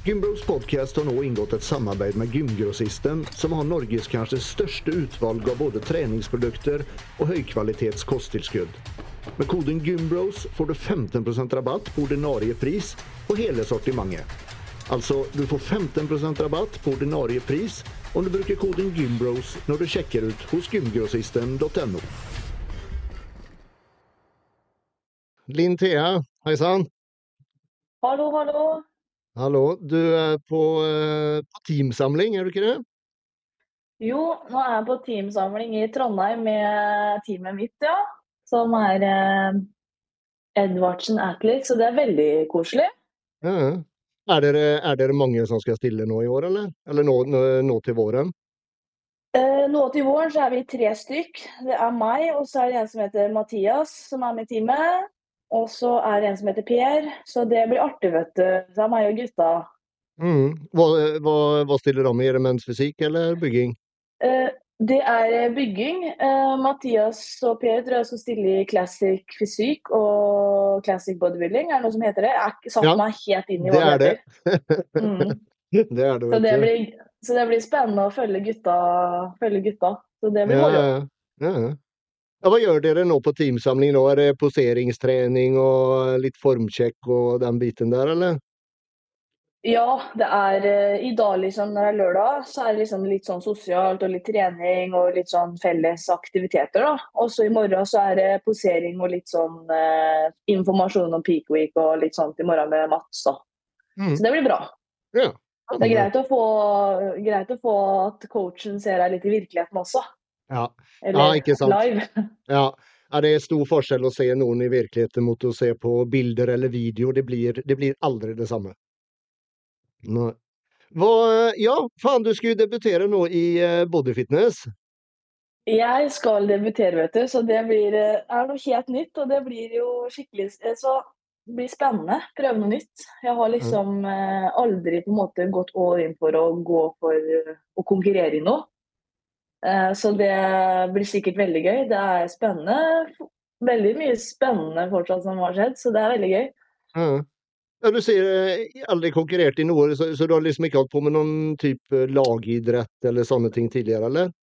Gymbros podcast har nå inngått et samarbeid med Gymgrossisten, som har Norges kanskje største utvalg av både treningsprodukter og høykvalitets kosttilskudd. Med koden GYMBROS får du 15% rabatt på ordinarie pris på hele sortimentet. Altså, du får 15% rabatt på ordinarie pris om du bruker koden GYMBROS når du sjekker ut hos gymgrossisten.no. Linn Thea, hejsan. Hallo, hallo. Hallo, du er på teamsamling, er du ikke det? Jo, nå er jeg på teamsamling i Trondheim med teamet mitt, ja. Som er Edvardsen Athlete, så det er veldig koselig. Ja. Er dere mange som skal stille nå i år, eller? Eller nå til våren? Nå til våren så er vi 3 stykk. Det er meg, og så er det en som heter Mathias, som er med i teamet. Og så er det en som heter Per, så det blir artig, vet du. Det er meg og gutta. Hva stiller de i? Er det menns fysikk eller bygging? Det er bygging. Mathias og Per tror jeg skal stille i classic fysikk og classic bodybuilding. Er det noe som heter det? Jeg har ikke satt meg helt inn i hva det heter. Det er det, vet du. Så det blir spennende å følge gutta. Så det blir moro. Ja. Ja, hva gjør dere nå på teamsamling nå? Er det poseringstrening og litt formsjekk og den biten der, eller? Ja, det er i dag liksom, når det er lørdag, så er det liksom litt sånn sosialt og litt trening og litt sånn felles aktiviteter da. Og så i morgen så er det posering og litt sånn informasjon om Peak Week og litt sånt i morgen med Mats da. Så det blir bra. Ja. Det er greit å få at coachen ser deg litt i virkeligheten også. Ja, Eller ikke sant. live. Ja, det er stor forskjell å se noen i virkeligheten mot å se på bilder eller video. Det blir aldri det samme. Nei. Ja, faen, du skal jo debutere nå i bodyfitness. Jeg skal debutere, vet du, så det er noe helt nytt, og det blir jo skikkelig, så det blir spennende, prøve noe nytt. Jeg har liksom aldri på en måte gått all in for å gå for å konkurrere i noe. Så det blir sikkert veldig gøy. Det er spennende, veldig mye spennende fortsatt som har skjedd, så det er veldig gøy. Ja, du sier aldri konkurrert i noe, så du har liksom ikke hatt på med noen type lagidrett eller sånne ting tidligere, eller?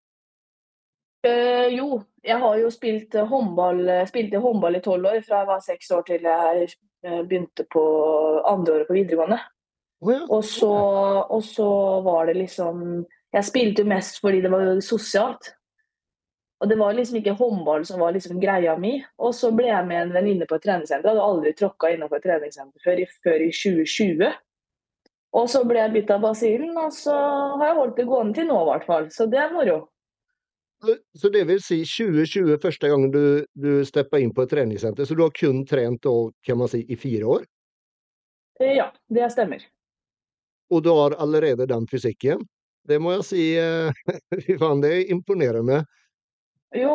Jo, jeg har jo spilte håndball i 12 år, fra jeg var 6 år til jeg begynte på andre året på videregående. Og så var det liksom, jeg spilte jo mest fordi det var jo sosialt. Og det var liksom ikke håndball som var liksom greia mi. Og så ble jeg med en venninne på et treningssenter. Jeg hadde aldri tråkket innenfor et treningssenter før i 2020. Og så ble jeg bitt av basillen, og så har jeg holdt det gående til nå i hvert fall. Så det er moro. Så det vil si 2020 første gangen du steppet inn på et treningssenter, så du har kun trent da, kan man si, i 4 år? Ja, det stemmer. Og du har allerede den fysikken? Det må jeg si, fy faen, det er imponerende. Jo,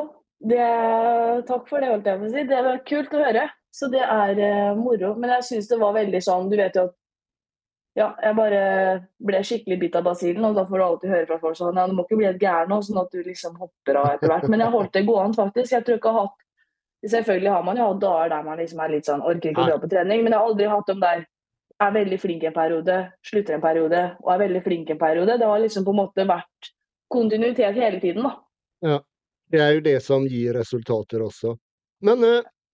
takk for det, holdt jeg på å si. Det var kult å høre. Så det er moro. Men jeg synes det var veldig sånn, du vet jo at ja, jeg bare ble skikkelig bitt av basillen, og da får du alltid høre fra folk sånn, ja, du må ikke bli helt gæren nå, sånn at du liksom hopper av etter hvert. Men jeg holdt det gående faktisk. Jeg tror ikke jeg har hatt, selvfølgelig har man jo hatt dager der man liksom er litt sånn, orker ikke å dra på trening, men jeg har aldri hatt dem der, er veldig flink en periode, slutter en periode, og er veldig flink en periode. Det har liksom på en måte vært kontinuitet hele tiden da. Ja, det er jo det som gir resultater også. Men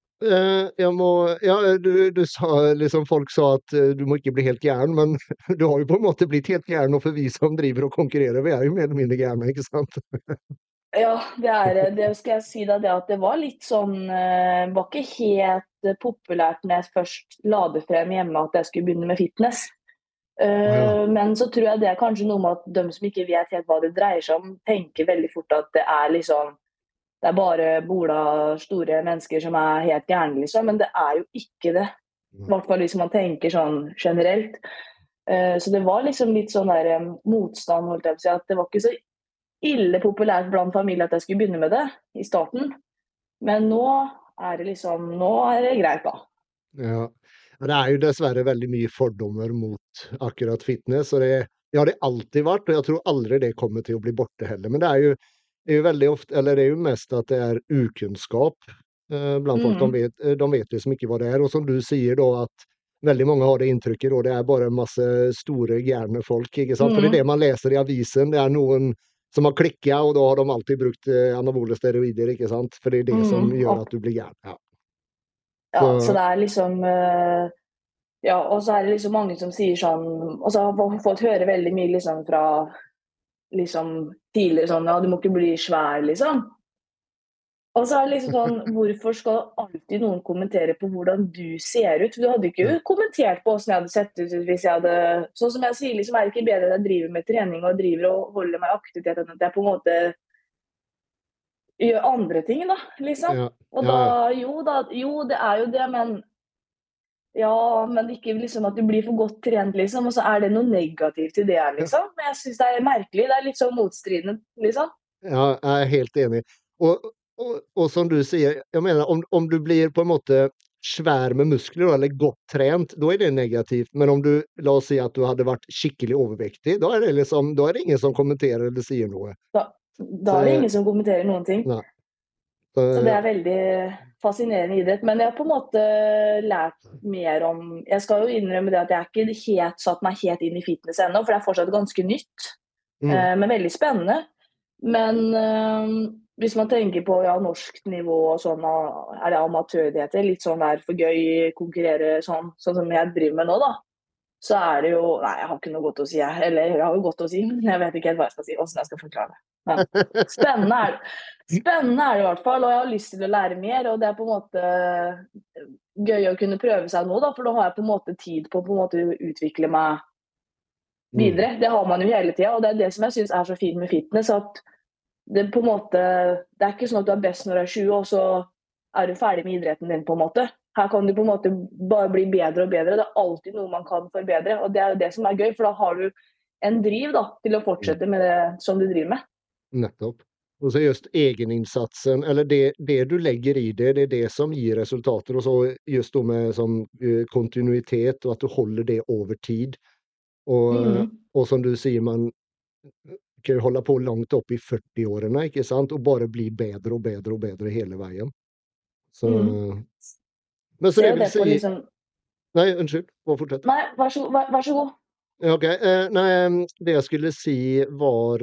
du sa liksom, folk sa at du må ikke bli helt gæren, men du har jo på en måte blitt helt gæren, og for vi som driver og konkurrerer, vi er jo mer eller mindre gærne, ikke sant? Ja, det skal jeg si da, det at det var litt sånn, var ikke helt populært når jeg først la det frem hjemme at jeg skulle begynne med fitness. Men så tror jeg det er kanskje noe med at de som ikke vet helt hva det dreier seg om, tenker veldig fort at det er liksom, det er bare bola store mennesker som er helt gærne liksom, men det er jo ikke det. I hvert fall hvis man tenker sånn generelt. Så det var liksom litt sånn der motstand, holdt jeg på å si, at det var ikke så ille populært blant familier at jeg skulle begynne med det i starten. Men nå er det greit da. Ja, det er jo dessverre veldig mye fordommer mot akkurat fitness, og det har det alltid vært, og jeg tror aldri det kommer til å bli borte heller. Men det er jo veldig ofte, eller det er jo mest at det er ukunnskap blant folk. De vet liksom ikke hva det er, og som du sier da, at veldig mange har det inntrykket, og det bare masse store, gærne folk, ikke sant? For det det man leser i avisen, det noen som har klikket, og da har de alltid brukt anabole steroider, ikke sant? For det det som gjør at du blir gæren. Ja. Ja, så det liksom ja, og så det liksom mange som sier sånn, og så har jeg fått høre veldig mye liksom fra liksom tidligere sånn, ja, du må ikke bli svær, liksom. Og så det liksom sånn, hvorfor skal alltid noen kommentere på hvordan du ser ut? Du hadde ikke kommentert på hvordan jeg hadde sett ut hvis jeg hadde, sånn som jeg sier, liksom det ikke bedre at jeg driver med trening og driver og holder meg aktivitet enn at jeg på en måte gjør andre ting da, liksom. Og da, jo, det jo det, men ja, men ikke liksom at du blir for godt trent, liksom, og så det noe negativt i det, liksom. Men jeg synes det merkelig, det litt sånn motstridende, liksom. Ja, jeg helt enig. Og som du sier, jeg mener, om du blir på en måte svær med muskler, eller godt trent, da det negativt. Men om du, la oss si at du hadde vært skikkelig overvektig, da det liksom, da det ingen som kommenterer eller sier noe. Da det ingen som kommenterer noen ting. Nei. Så det veldig fascinerende idrett. Men jeg har på en måte lært mer om, jeg skal jo innrømme det at jeg ikke helt satt meg helt inn i fitness ennå, for det fortsatt ganske nytt, men veldig spennende. Men hvis man tenker på ja, norsk nivå og sånn, det amatør det heter, litt sånn der for gøy, konkurrere sånn som jeg driver med nå da, så det jo, nei, jeg har ikke noe godt å si, eller jeg har jo godt å si, men jeg vet ikke helt hva jeg skal si, hvordan jeg skal forklare det. Ja. Spennende det i hvert fall, og jeg har lyst til å lære mer, og det på en måte gøy å kunne prøve seg nå da, for da har jeg på en måte tid på en måte å utvikle meg videre. Det har man jo hele tiden, og det det som jeg synes så fint med fitness, at det på en måte, det ikke sånn at du best når du 20, og så du ferdig med idretten din på en måte. Her kan du på en måte bare bli bedre og bedre, det alltid noe man kan forbedre, og det jo det som gøy, for da har du en driv da, til å fortsette med det som du driver med. Nettopp. Og så just egeninnsatsen, eller det du legger i det det som gir resultater, og så just då med som kontinuitet, og at du holder det over tid. Og som du sier, man kan jo holde på langt opp i 40-årene, ikke sant? Og bare bli bedre og bedre og bedre hele veien. Så, men så det vil si... Liksom... Nei, unnskyld, bare fortsett. Nei, vær så god. Ok, nei, det jeg skulle si var...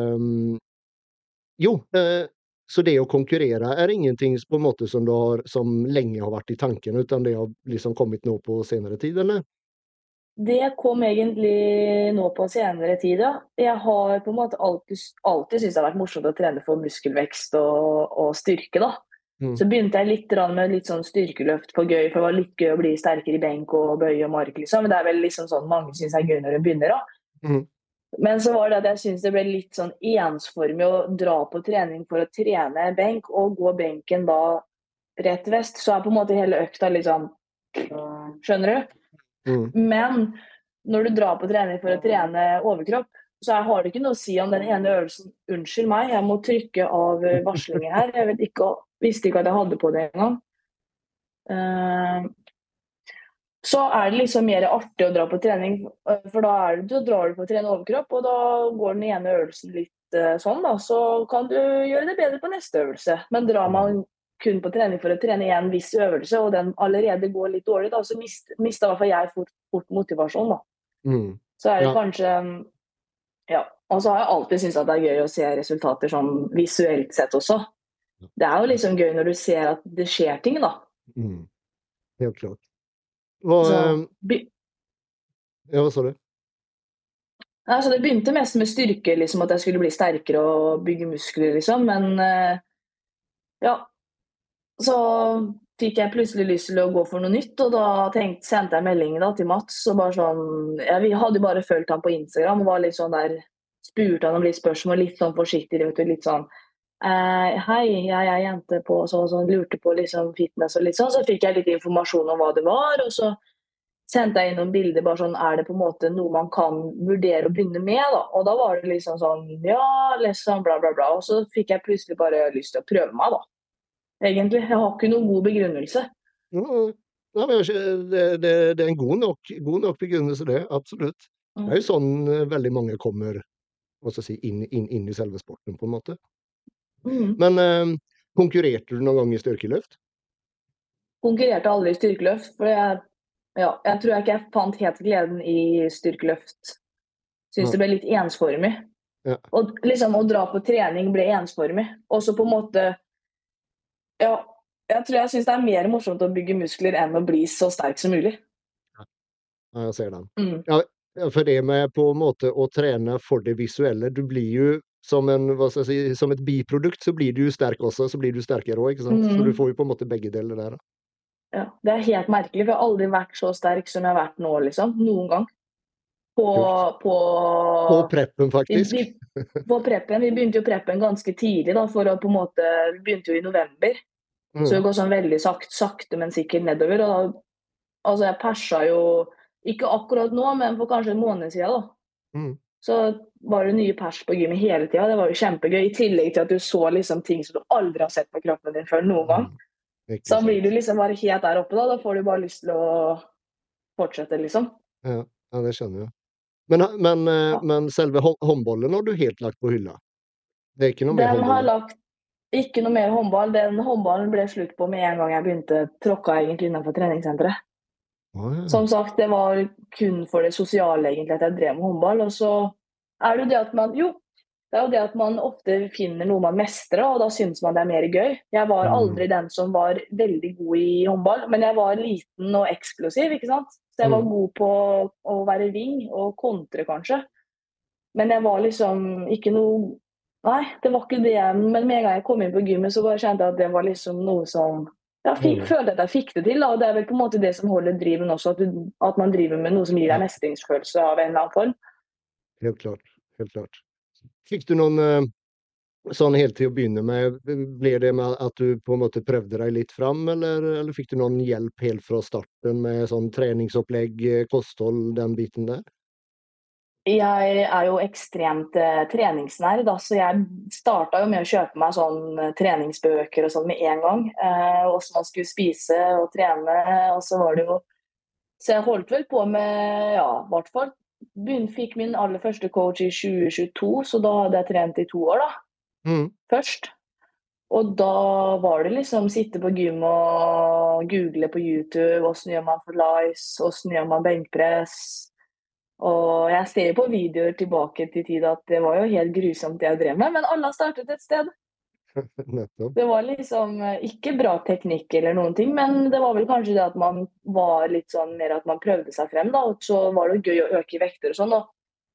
Jo, så det å konkurrere ingenting på en måte som, som lenge har vært i tanken, utan det har liksom kommet nå på senere tid, eller? Det kom egentlig nå på senere tid, ja. Jeg har på en måte alltid syntes det har vært morsomt å trene for muskelvekst og styrke, da. Så begynte jeg litt med litt sånn styrkeløft for gøy, for det var litt gøy å bli sterkere i benk og bøy og mark, liksom. Men det vel liksom sånn mange synes gøy når de begynner, da. Men så var det at jeg synes det ble litt sånn ensformig å dra på trening for å trene benk, og gå benken da rett vest, så på en måte hele økta liksom, skjønner du? Men når du drar på trening for å trene overkropp, så har det ikke noe å si om den ene øvelsen, unnskyld meg, jeg må trykke av varslingen her, jeg visste ikke at jeg hadde på det en gang. Så det liksom mer artig å dra på trening, for da drar du på å trene overkropp, og da går den ene øvelsen litt sånn da, så kan du gjøre det bedre på neste øvelse. Men drar man kun på trening for å trene en viss øvelse, og den allerede går litt dårlig da, så mistet i hvert fall jeg fort motivasjon da. Så det kanskje, ja, og så har jeg alltid syntes at det gøy å se resultater sånn visuelt sett også. Det jo liksom gøy når du ser at det skjer ting da. Helt klart. Hva sa du? Altså, det begynte mest med styrke, liksom, at jeg skulle bli sterkere og bygge muskler, liksom, men ja, så fikk jeg plutselig lyst til å gå for noe nytt, og da sendte jeg melding da, til Mats, og bare sånn, vi hadde bare følt han på Instagram, og var litt sånn der, spurte han om litt spørsmål, litt sånn forsiktig, litt sånn, hei, jeg jente på sånn, lurte på liksom fitness og litt sånn, så fikk jeg litt informasjon om hva det var, og så sendte jeg inn noen bilder, bare sånn, det på en måte noe man kan vurdere å begynne med da, og da var det liksom sånn, ja, liksom bla bla bla, og så fikk jeg plutselig bare lyst til å prøve meg da, egentlig, jeg har ikke noen god begrunnelse. Nei, men det en god nok begrunnelse det, absolutt. Det jo sånn veldig mange kommer, hva skal jeg si, inn i selve sporten på en måte. Men konkurrerte du noen gang i styrkeløft? Konkurrerte aldri i styrkeløft, for Ja, jeg tror ikke jeg fant helt gleden i styrkeløft. Syns Ja. det ble litt ensformig. Ja. Og liksom å dra på trening ble ensformig. Og så på en måte Ja, jeg tror jeg syns det er mer morsomt å bygge muskler enn å bli så sterk som mulig. Ja, jeg ser den. Mm. Ja, ja, for det med på en måte å trene for det visuelle, du blir jo som en, hva skal jeg si, som et biprodukt så blir du jo sterk også, så blir du sterkere også, ikke sant? Så du Mm. får jo på en måte begge deler der. Da. Ja, det er helt merkelig, for jeg har aldri vært så sterk som jeg har vært nå, liksom. Noen gang. På, Kult. på, På preppen vi, faktisk. vi, på preppen. Vi begynte jo preppen ganske tidlig, da, for å på en måte Vi begynte jo i november, så Mm. det går sånn veldig sakte, men sikkert nedover. Og da, altså, jeg persa jo ikke akkurat nå, men for kanskje en måned siden, da. Mm. Så var det nye pers på gymmet hele tida. Det var jo kjempegøy. I tillegg til at du så liksom ting som du aldri har sett på kroppen din før noen gang. Mm. Ikke Så da blir sant. du liksom bare helt der oppe, da. Da får du bare lyst til å fortsette, liksom. Ja, ja, det skjønner jeg. Men selve håndbollen har du helt lagt på hylla? Det er ikke noe mer Den håndboll har nå? lagt Ikke noe mer håndball. Den håndballen ble slutt på med en gang jeg begynte tråkka egentlig innenfor treningssenteret. Å, ja. Som sagt, det var kun for det sosiale egentlig at jeg drev med håndball. Og så er det jo det at man det er jo det at man ofte finner noe man mestrer, og da syns man det er mer gøy. Jeg var aldri den som var veldig god i håndball, men jeg var liten og eksplosiv, ikke sant. Så jeg var Mm. god på å være wing og kontre, kanskje. Men jeg var liksom ikke noe Nei, det var ikke det. Men med en gang jeg kom inn på gymmet, så bare kjente jeg at det var liksom noe som Jeg følte at jeg fikk det til. Da. Og det er vel på en måte det som holder driven også, at man driver med noe som gir Ja, deg mestringsfølelse av en eller annen form. helt klart. Helt klart. Fikk du noen sånn helt til å begynne med, ble det med at du på en måte prøvde deg litt fram, eller fikk du noen hjelp helt fra starten med sånn treningsopplegg, kosthold, den biten der? Jeg er jo ekstremt treningsnær, da, så jeg starta jo med å kjøpe meg sånn treningsbøker og sånn med en gang. Hvordan man skulle spise og trene. Og så var det jo Så jeg holdt vel på med, ja, i hvert fall fikk min aller første coach i 2022, så da hadde jeg trent i 2 år, da, Mm. først. Og da var det liksom sitte på gym og google på YouTube hvordan gjør man for lice, hvordan gjør man benkpress. Og jeg ser jo på videoer tilbake til tid at det var jo helt grusomt det jeg drev med, men alle har startet et sted. Nettopp. Det var liksom ikke bra teknikk eller noen ting, men det var vel kanskje det at man var litt sånn mer at man prøvde seg frem, da, og så var det gøy å øke i vekter og sånn. Og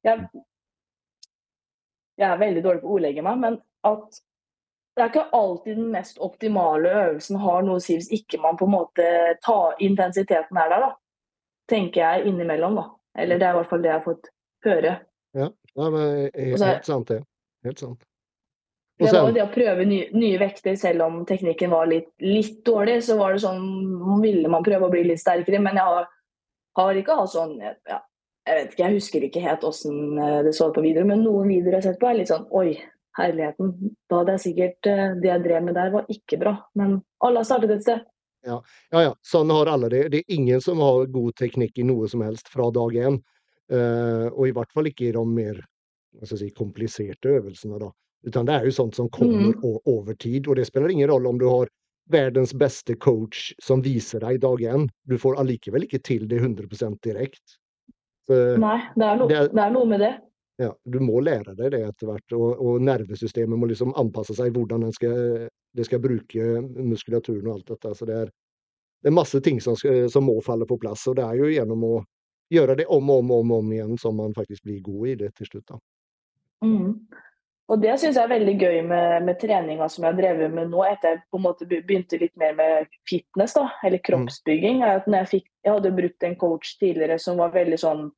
jeg er veldig dårlig på å ordlegge meg, men at det er ikke alltid den mest optimale øvelsen har noe å si hvis ikke man på en måte tar intensiteten er der, da. Tenker jeg innimellom, da. Eller det er i hvert fall det jeg har fått høre. Ja, ja men Og så, helt sant det. Helt sant. Og det var jo sen, det å prøve nye vekter, selv om teknikken var litt dårlig, så var det sånn, ville man prøve å bli litt sterkere, men jeg har ikke hatt sånn, ja, jeg vet ikke, jeg husker ikke helt hvordan det så ut på videoer, men noen videoer jeg har sett på er litt sånn, oi, herligheten, da hadde jeg sikkert, det jeg drev med der var ikke bra, men alle har startet et sted. ja, ja, ja, sånn har alle det. Det er ingen som har god teknikk i noe som helst fra dag én. Og i hvert fall ikke i de mer, hva skal jeg si, kompliserte øvelsene da. Utan det er jo sånt som kommer Mm. over tid, og det spiller ingen rolle om du har verdens beste coach som viser deg dag én. Du får allikevel ikke til det 100% direkte. Så Nei, det er noe med det. ja, du må lære deg det etter hvert, og nervesystemet må liksom anpasse seg hvordan det skal bruke muskulaturen og alt dette. Så det er masse ting som må falle på plass, og det er jo gjennom å gjøre det om og om igjen som man faktisk blir god i det til slutt da. Mm. Og det synes jeg er veldig gøy med treninga som jeg har drevet med nå, etter jeg på en måte begynte litt mer med fitness, da, eller Mm. kroppsbygging, er at jeg hadde brukt en coach tidligere som var veldig sånn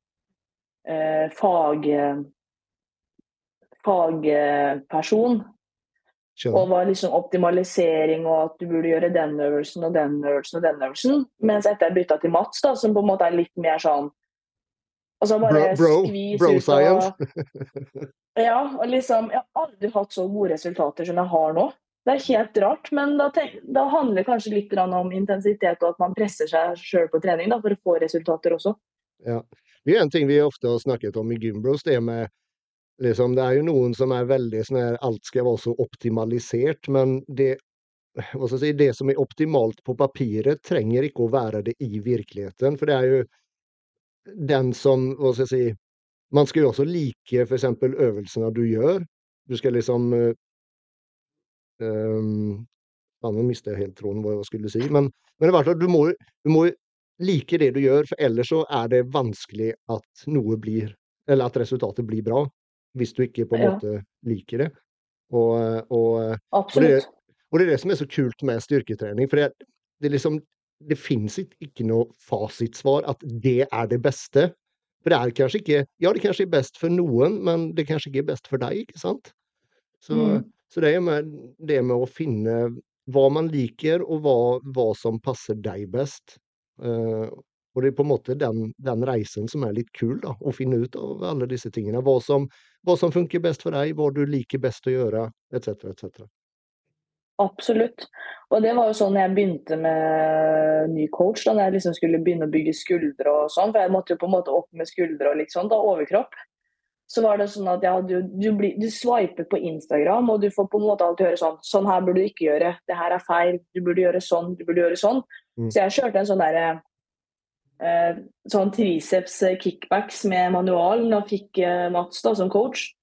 fagperson, og Skjønner. var liksom optimalisering, og at du burde gjøre den øvelsen og den øvelsen og den øvelsen, mens etter jeg bytta til Mats, da, som på en måte er litt mer sånn, altså bare skvis Bro ut science. Ja, og liksom, jeg har aldri hatt så gode resultater som jeg har nå. Det er helt rart, men da handler det kanskje litt om intensitet, og at man presser seg selv på trening da, for å få resultater også. Ja. Det er en ting vi ofte har snakket om i Gymbros, det med liksom, det er jo noen som er veldig sånn her, alt skal være så optimalisert, men det hva skal jeg si, det som optimalt på papiret trenger ikke å være det i virkeligheten, for det jo den som, hva skal jeg si, man skal jo også like for eksempel øvelsene du gjør. Du skal liksom, faen, nå mistet jeg helt tråden hva jeg skulle si, men i hvert fall, du må jo like det du gjør, for ellers så det vanskelig at noe blir, eller at resultatet blir bra, hvis du ikke på en Ja, måte liker det. Og, og, og, det, absolutt. og det det som så kult med styrketrening, for det liksom, det finnes ikke noe fasitsvar at det det beste. For det kanskje ikke, ja, det kanskje best for noen, men det kanskje ikke best for deg, ikke sant? Så, Mm. så det med å finne hva man liker, og hva som passer deg best. Og det på en måte den reisen som litt kul, da, å finne ut av alle disse tingene. Hva som funker best for deg, hva du liker best å gjøre, etc., etc. Absolutt. Og det var jo sånn jeg begynte med ny coach, da når jeg liksom skulle begynne å bygge skuldre og sånn, for jeg måtte jo på en måte opp med skuldre og litt sånn, da, overkropp. Så var det sånn at ja, du swiper på Instagram, og du får på en måte alltid høre sånn her burde du ikke gjøre, det her feil, du burde gjøre sånn, du burde gjøre sånn. Mm. Så jeg kjørte en sånn derre sånn triceps kickbacks med manual når jeg fikk Mats da som coach.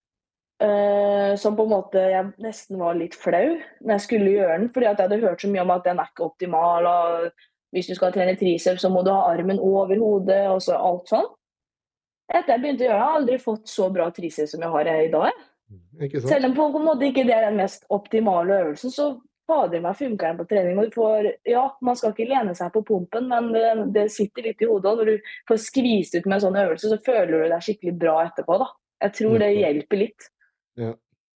Som på en måte jeg nesten var litt flau når jeg skulle gjøre den, fordi at jeg hadde hørt så mye om at den ikke optimal, og hvis du skal trene triceps, så må du ha armen over hodet, og så alt sånn. Etter jeg begynte å gjøre det, har jeg aldri fått så bra triceps som jeg har i dag. Ikke sant? Selv om på en måte ikke det den mest optimale øvelsen, så fader meg funker den på trening. Og du får, ja, man skal ikke lene seg på pumpen, men det sitter litt i hodet, og når du får skvist ut med en sånn øvelse, så føler du deg skikkelig bra etterpå, da. Jeg tror det Nettopp. hjelper litt. Ja.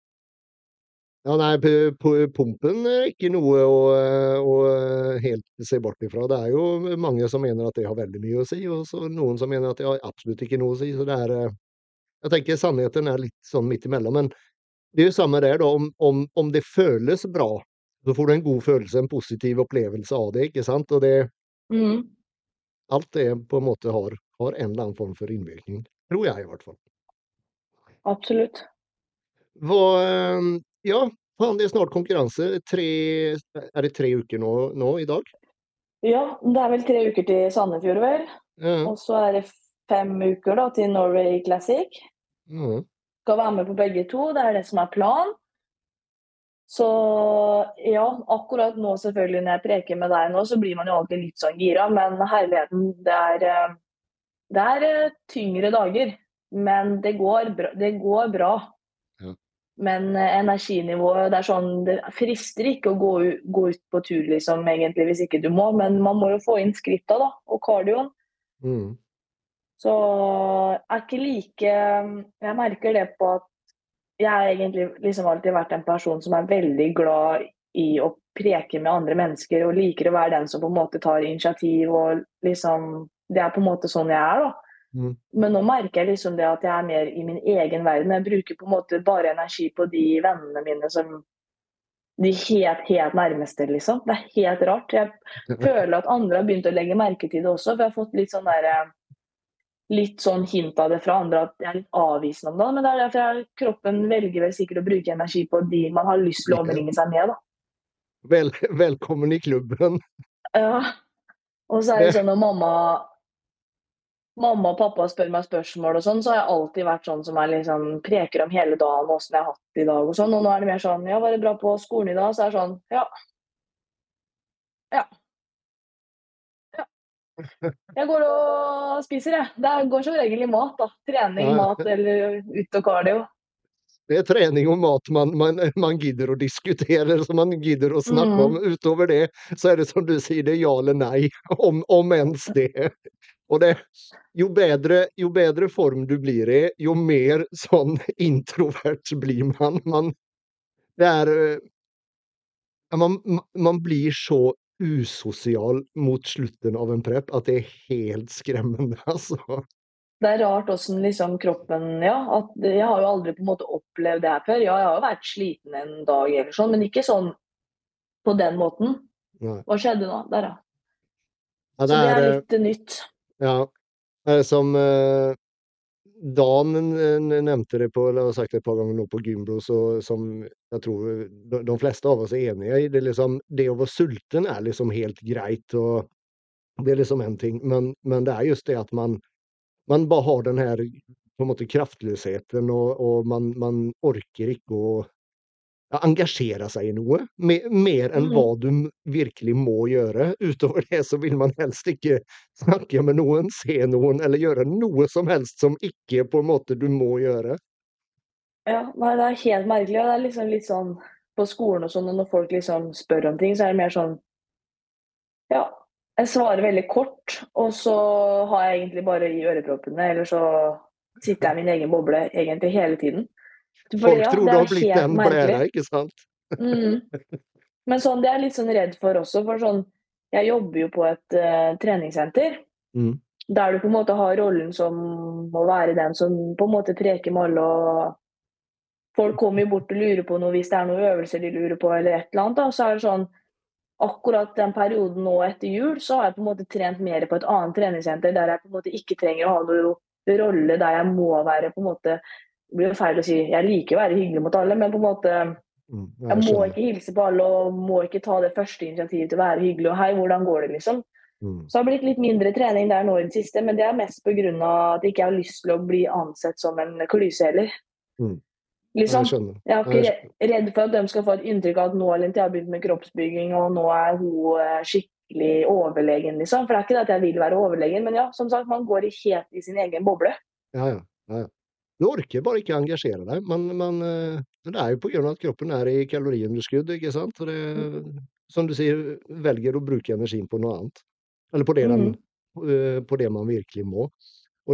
Ja, nei, pumpen ikke noe å helt se bort ifra. Det jo mange som mener at det har veldig mye å si, og så noen som mener at det har absolutt ikke noe å si. Så jeg tenker sannheten litt sånn midt imellom. Men det jo samme der, da, om det føles bra, så får du en god følelse, en positiv opplevelse av det, ikke sant? Og Mm, alt det på en måte har en eller annen form for innvirkning. Tror jeg i hvert fall. absolutt. Ja, faen, det snart konkurranse. Det 3 uker nå i dag? Ja, det vel 3 uker til Sandefjord, vel. Ja. Og så det 5 uker da, til Norway Classic. Ja. Skal være med på begge to, det det som planen. Så ja, akkurat nå selvfølgelig når jeg preker med deg nå, så blir man jo alltid litt sånn gira, men herligheten, det tyngre dager. Men det går bra. Det går bra. Ja. Men energinivået, det sånn, det frister ikke å gå ut på tur liksom, egentlig, hvis ikke du må, men man må jo få inn skritta da, og kardioen. Mm. Så ikke like, jeg merker det på at jeg har egentlig liksom alltid vært en person som veldig glad i å preke med andre mennesker, og liker å være den som på en måte tar initiativ, og liksom, det på en måte sånn jeg da. Mm. Men nå merker jeg liksom det at jeg mer i min egen verden. Jeg bruker på en måte bare energi på de vennene mine som de helt nærmeste, liksom. Det helt rart. Jeg føler at andre har begynt å legge merke til det også, for jeg har fått litt sånn hint av det fra andre at jeg litt avvisende om det, men det derfor kroppen velger vel sikkert å bruke energi på de man har lyst til å omringe seg med, da. Velkommen i klubben. Ja, og så det Det, sånn når mamma og pappa spør meg spørsmål og sånn, så har jeg alltid vært sånn som liksom preker om hele dagen, hvordan jeg har hatt det i dag og sånn, og nå det mer sånn, ja, var det bra på skolen i dag? Så det sånn, ja, ja, ja. Jeg går og spiser, jeg. Det går som regel i mat, da. Trening, ja, mat eller ut og kardio. det trening og mat man gidder å diskutere, eller som man gidder å snakke om. Mm, Utover det, så det som du sier, det ja eller nei, om ens det. Og jo bedre form du blir i, jo mer sånn introvert blir man. Det ja, man blir så usosial mot slutten av en prep at det helt skremmende, altså. Det rart hvordan liksom kroppen, ja, at jeg har jo aldri på en måte opplevd det her før. Ja, jeg har jo vært sliten en dag eller sånn, men ikke sånn på den måten. Nei. Hva skjedde nå? Der, ja. Ja, Så det det litt nytt. ja, det som Dan nevnte det på, eller har sagt det et par ganger nå på Gymbro, så som jeg tror de fleste av oss er enige i, det liksom, det å være sulten er liksom helt greit, og det er liksom en ting, men det er just det at man bare har den her på en måte kraftløsheten, og man orker ikke å engasjere seg i noe, mer enn hva Mm. du virkelig må gjøre. Utover det så vil man helst ikke snakke med noen, se noen, eller gjøre noe som helst som ikke på en måte du må gjøre. Ja, nei, det er helt merkelig, og det er liksom litt sånn på skolen og sånn, og når folk liksom spør om ting, så er det mer sånn, ja, jeg svarer veldig kort, og så har jeg egentlig bare i øreproppene, eller så sitter jeg i min egen boble egentlig hele tiden. Fordi Folk ja, tror det du har er blitt helt en merkelig. blære, ikke sant? Mm. Men sånn, det er jeg litt sånn redd for også, for sånn, jeg jobber jo på et treningssenter, Mm. der du på en måte har rollen som å være den som på en måte preker med alle, og folk kommer jo bort og lurer på noe hvis det er noen øvelser de lurer på, eller et eller annet, da. Så er det sånn, akkurat den perioden nå etter jul, så har jeg på en måte trent mer på et annet treningssenter, der jeg på en måte ikke trenger å ha noen rolle, der jeg må være på en måte, det blir jo feil å si, jeg liker å være hyggelig mot alle, men på en måte, Mm. Ja, jeg jeg må skjønner. ikke hilse på alle, og må ikke ta det første initiativet til å være hyggelig, og hei, hvordan går det liksom? Mm. Så det har blitt litt mindre trening der nå i det siste, men det er mest på grunn av at jeg ikke har lyst til å bli ansett som en klyse heller. Mm. Ja, jeg Liksom. skjønner. Jeg er Ja, jeg ikke redd for at de skal få et inntrykk av at nå har Lintia begynt med kroppsbygging, og nå er hun skikkelig overlegen, liksom. For det er ikke det at jeg vil være overlegen, men ja, som sagt, man går helt i sin egen boble. Ja, ja. Ja, ja. Du orker bare ikke engasjere deg, men det er jo på grunn av at kroppen er i kaloriunderskudd, ikke sant? Og det, som du sier, velger å bruke energien på noe annet. Eller på det, Mm. på det man virkelig må. Og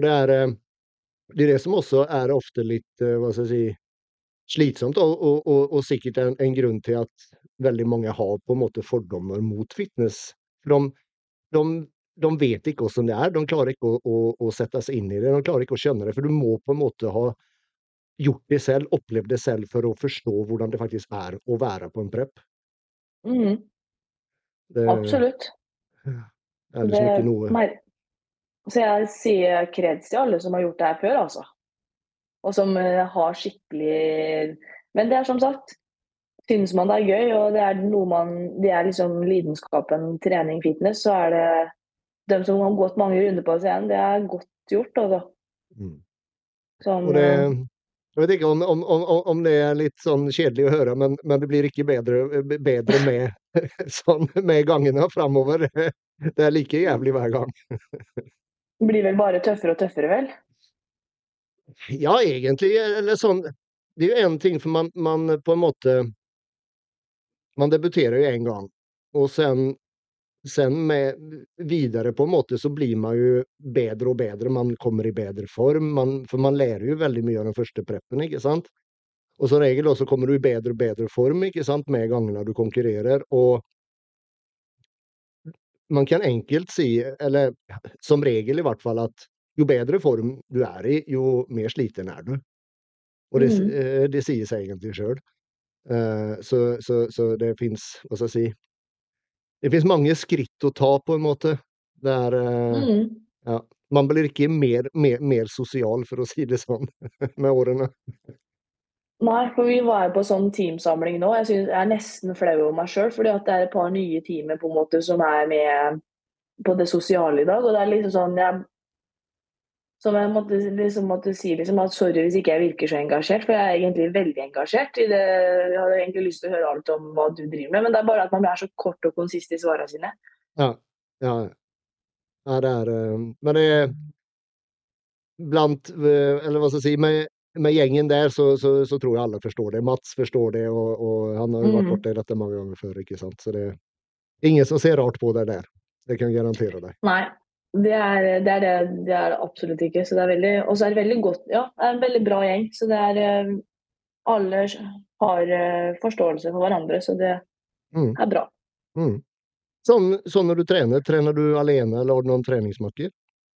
det er det som også er ofte litt, hva skal jeg si, slitsomt, og sikkert en grunn til at veldig mange har på en måte fordommer mot fitness. For de, de vet ikke hvordan det er, de klarer ikke å sette seg inn i det, de klarer ikke å skjønne det, for du må på en måte ha gjort det selv, opplevd det selv for å forstå hvordan det faktisk er å være på en prep. Mm. Det Absolutt. er liksom ikke Det, noe. så jeg sier kreds til alle som har gjort det her før, altså. Og som har skikkelig. Men det er som sagt, synes man det er gøy, og det er noe det er liksom lidenskapen trening, fitness, så er det de som har gått mange runder på scenen, det er godt gjort, altså. Mm. Sånn, Og det jeg vet ikke om det er litt sånn kjedelig å høre, men det blir ikke bedre med sånn med gangene framover. Det er like jævlig hver gang. blir vel bare tøffere og tøffere, vel? Ja, egentlig, eller sånn. Det er jo en ting, for man på en måte man debuterer jo en gang, og sen med videre på en måte så blir man jo bedre og bedre, man kommer i bedre form, for man lærer jo veldig mye av den første preppen, ikke sant? Og som regel også kommer du i bedre og bedre form, ikke sant, med gangene du konkurrerer, og man kan enkelt si, eller som regel i hvert fall, at jo bedre form du er i, jo mer sliten er du. Og Mm. det sier seg egentlig selv. Så det finnes, hva skal jeg si, det finnes mange skritt å ta på en måte. Det er, Mm. ja, man blir ikke mer sosial, for å si det sånn, med årene. Nei, for vi var jo på sånn teamsamling nå. Jeg er nesten flau over meg sjøl, fordi at det er et par nye teamer på en måte som er med på det sosiale i dag. Og det er liksom sånn som jeg måtte si liksom, at sorry hvis ikke jeg virker så engasjert, for jeg er egentlig veldig engasjert i det. Jeg hadde egentlig lyst til å høre alt om hva du driver med, men det er bare at man er så kort og konsist i svarene sine. Ja, ja, ja, det er, men det er blant, eller hva skal jeg si, med gjengen der så tror jeg alle forstår det. Mats forstår det, og han har jo vært Mm. borte i dette mange ganger før, ikke sant? Så det er ingen som ser rart på deg der. Det kan jeg garantere deg. Nei, det er det absolutt ikke. Så det er veldig, og så er det veldig godt, ja, det er en veldig bra gjeng. Så det er alle har forståelse for hverandre, så det Mm, er bra. mm. Sånn når du trener du alene, eller har du noen treningsmakker?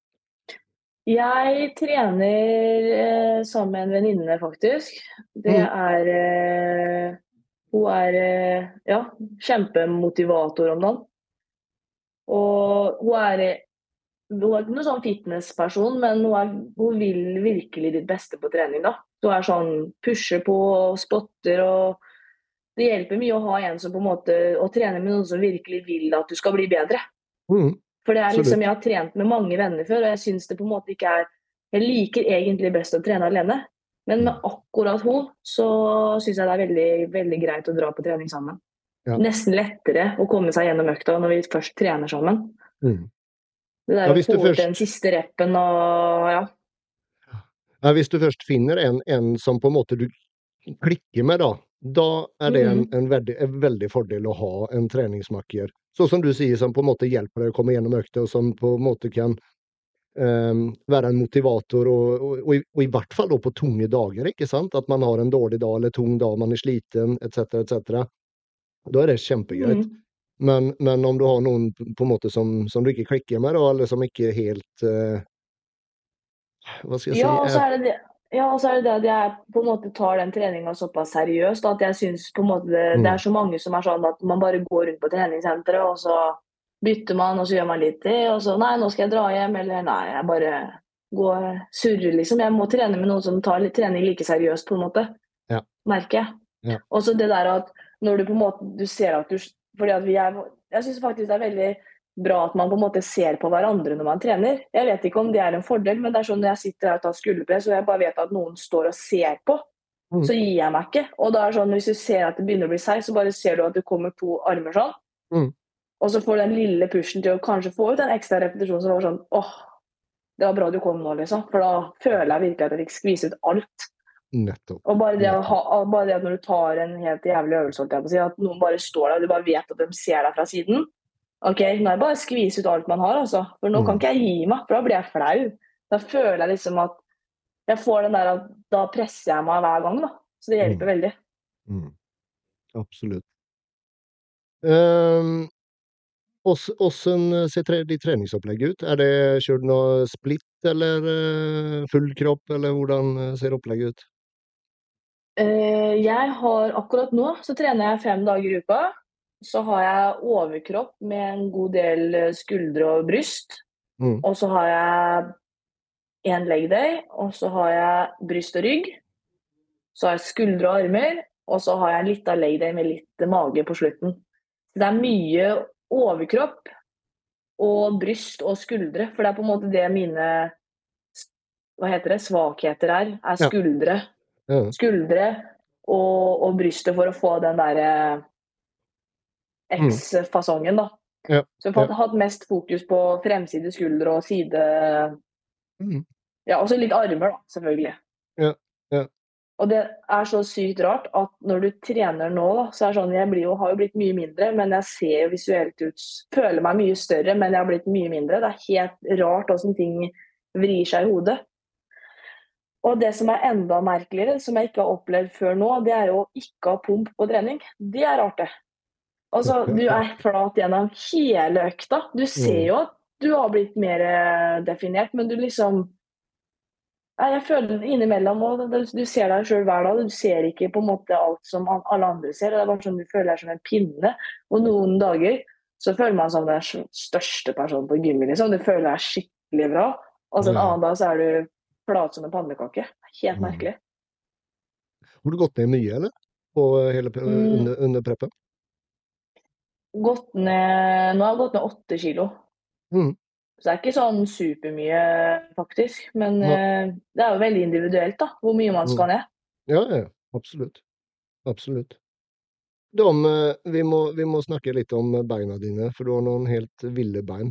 Jeg trener sammen med en venninne, faktisk. Det Mm, er hun er ja, kjempemotivator om dagen. Og hun er hun er ikke noen sånn fitnessperson, men hun vil virkelig ditt beste på trening da. Hun er sånn, pusher på og spotter, og det hjelper mye å ha en som på en måte, å trene med noen som virkelig vil at du skal bli bedre. For det er liksom, Absolutt. jeg har trent med mange venner før, og jeg synes det på en måte ikke jeg liker egentlig best å trene alene. Men med akkurat hun, så synes jeg det er veldig, veldig greit å dra på trening sammen. Ja. Nesten lettere å komme seg gjennom økta når vi først trener sammen. Det der Ja, å hvis du få ut først- den siste reppen og ja. Ja, hvis du først finner en som på en måte du klikker med da er det en veldig fordel å ha en treningsmakker. Så som du sier, som på en måte hjelper deg å komme gjennom økta, og som på en måte kan være en motivator, og i hvert fall da på tunge dager, ikke sant? At man har en dårlig dag eller tung dag, man er sliten, etc., etc. Da er det kjempegreit. Men om du har noen på en måte som du ikke klikker med, da, eller som ikke helt hva skal jeg si? Ja, og så er det det. Ja, og så er det det at jeg på en måte tar den treningen såpass seriøst, at jeg synes på en måte det er så mange som er sånn at man bare går rundt på treningssenteret, og så bytter man, og så gjør man litt det, og så nei, nå skal jeg dra hjem, eller nei, jeg bare går surrer liksom. Jeg må trene med noen som tar litt trening like seriøst på en måte, Ja. merker jeg. Ja. Og så det der at når du på en måte, du ser at du, fordi at jeg synes faktisk det er veldig bra at man på en måte ser på hverandre når man trener. Jeg vet ikke om det er en fordel, men det er sånn når jeg sitter her og tar skulderpress, og jeg bare vet at noen står og ser på, så gir jeg meg ikke. Og da er det sånn, hvis du ser at det begynner å bli seg, så bare ser du at det kommer 2 armer sånn. Og så får du den lille pushen til å kanskje få ut en ekstra repetisjon som var sånn, åh, det var bra du kom nå, liksom. For da føler jeg virkelig at jeg fikk skvise ut alt. Nettopp. Og bare det, bare det at når du tar en helt jævlig øvelse, holdt jeg på å si, at noen bare står der, og du bare vet at de ser deg fra siden. Ok, nå er det bare å skvise ut alt man har, altså. For nå kan ikke jeg gi meg, for da blir jeg flau. Da føler jeg liksom at jeg får den der at da presser jeg meg hver gang, da. Så det hjelper veldig. Absolutt. Hvordan ser ditt treningsopplegg ut? Er det kjørt noe splitt, eller full kropp, eller hvordan ser opplegget ut? Jeg har akkurat nå, så trener jeg 5 dager i uka. Så har jeg overkropp med en god del skuldre og bryst. Og så har jeg en leg day, og så har jeg bryst og rygg. Så har jeg skuldre og armer, og så har jeg en liten leg day med litt mage på slutten. Så det er mye overkropp og bryst og skuldre, for det er på en måte det mine, hva heter det, svakheter er skuldre. Skuldre og brystet for å få den der X-fasongen da. Så jeg har hatt mest fokus på fremside skuldre og side, ja, også litt armer da, selvfølgelig. Ja. Og det er så sykt rart at når du trener nå da, så er det sånn, jeg har jo blitt mye mindre, men jeg ser jo visuelt ut, føler meg mye større, men jeg har blitt mye mindre. Det er helt rart hvordan ting vrir seg i hodet. Og det som er enda merkeligere, som jeg ikke har opplevd før nå, det er jo å ikke ha pump på trening. Det er rart det. Altså, du er flat gjennom hele økta. Du ser jo at du har blitt mer definert, men du liksom, jeg føler innimellom, og du ser deg selv hver dag, du ser ikke på en måte alt som alle andre ser, det er bare sånn, du føler deg som en pinne, og noen dager så føler man som den største personen på gymmet, liksom. Du føler deg skikkelig bra, og så en annen dag så er du flat som en pannekake. Helt merkelig. Har du gått ned mye, eller? På hele under preppen? Gått ned, nå har jeg gått ned 8 kilo. Så det er ikke sånn supermye, faktisk. Men det er jo veldig individuelt, da, hvor mye man skal ned. Ja, absolutt. Absolutt. Vi må snakke litt om beina dine, for du har noen helt ville bein.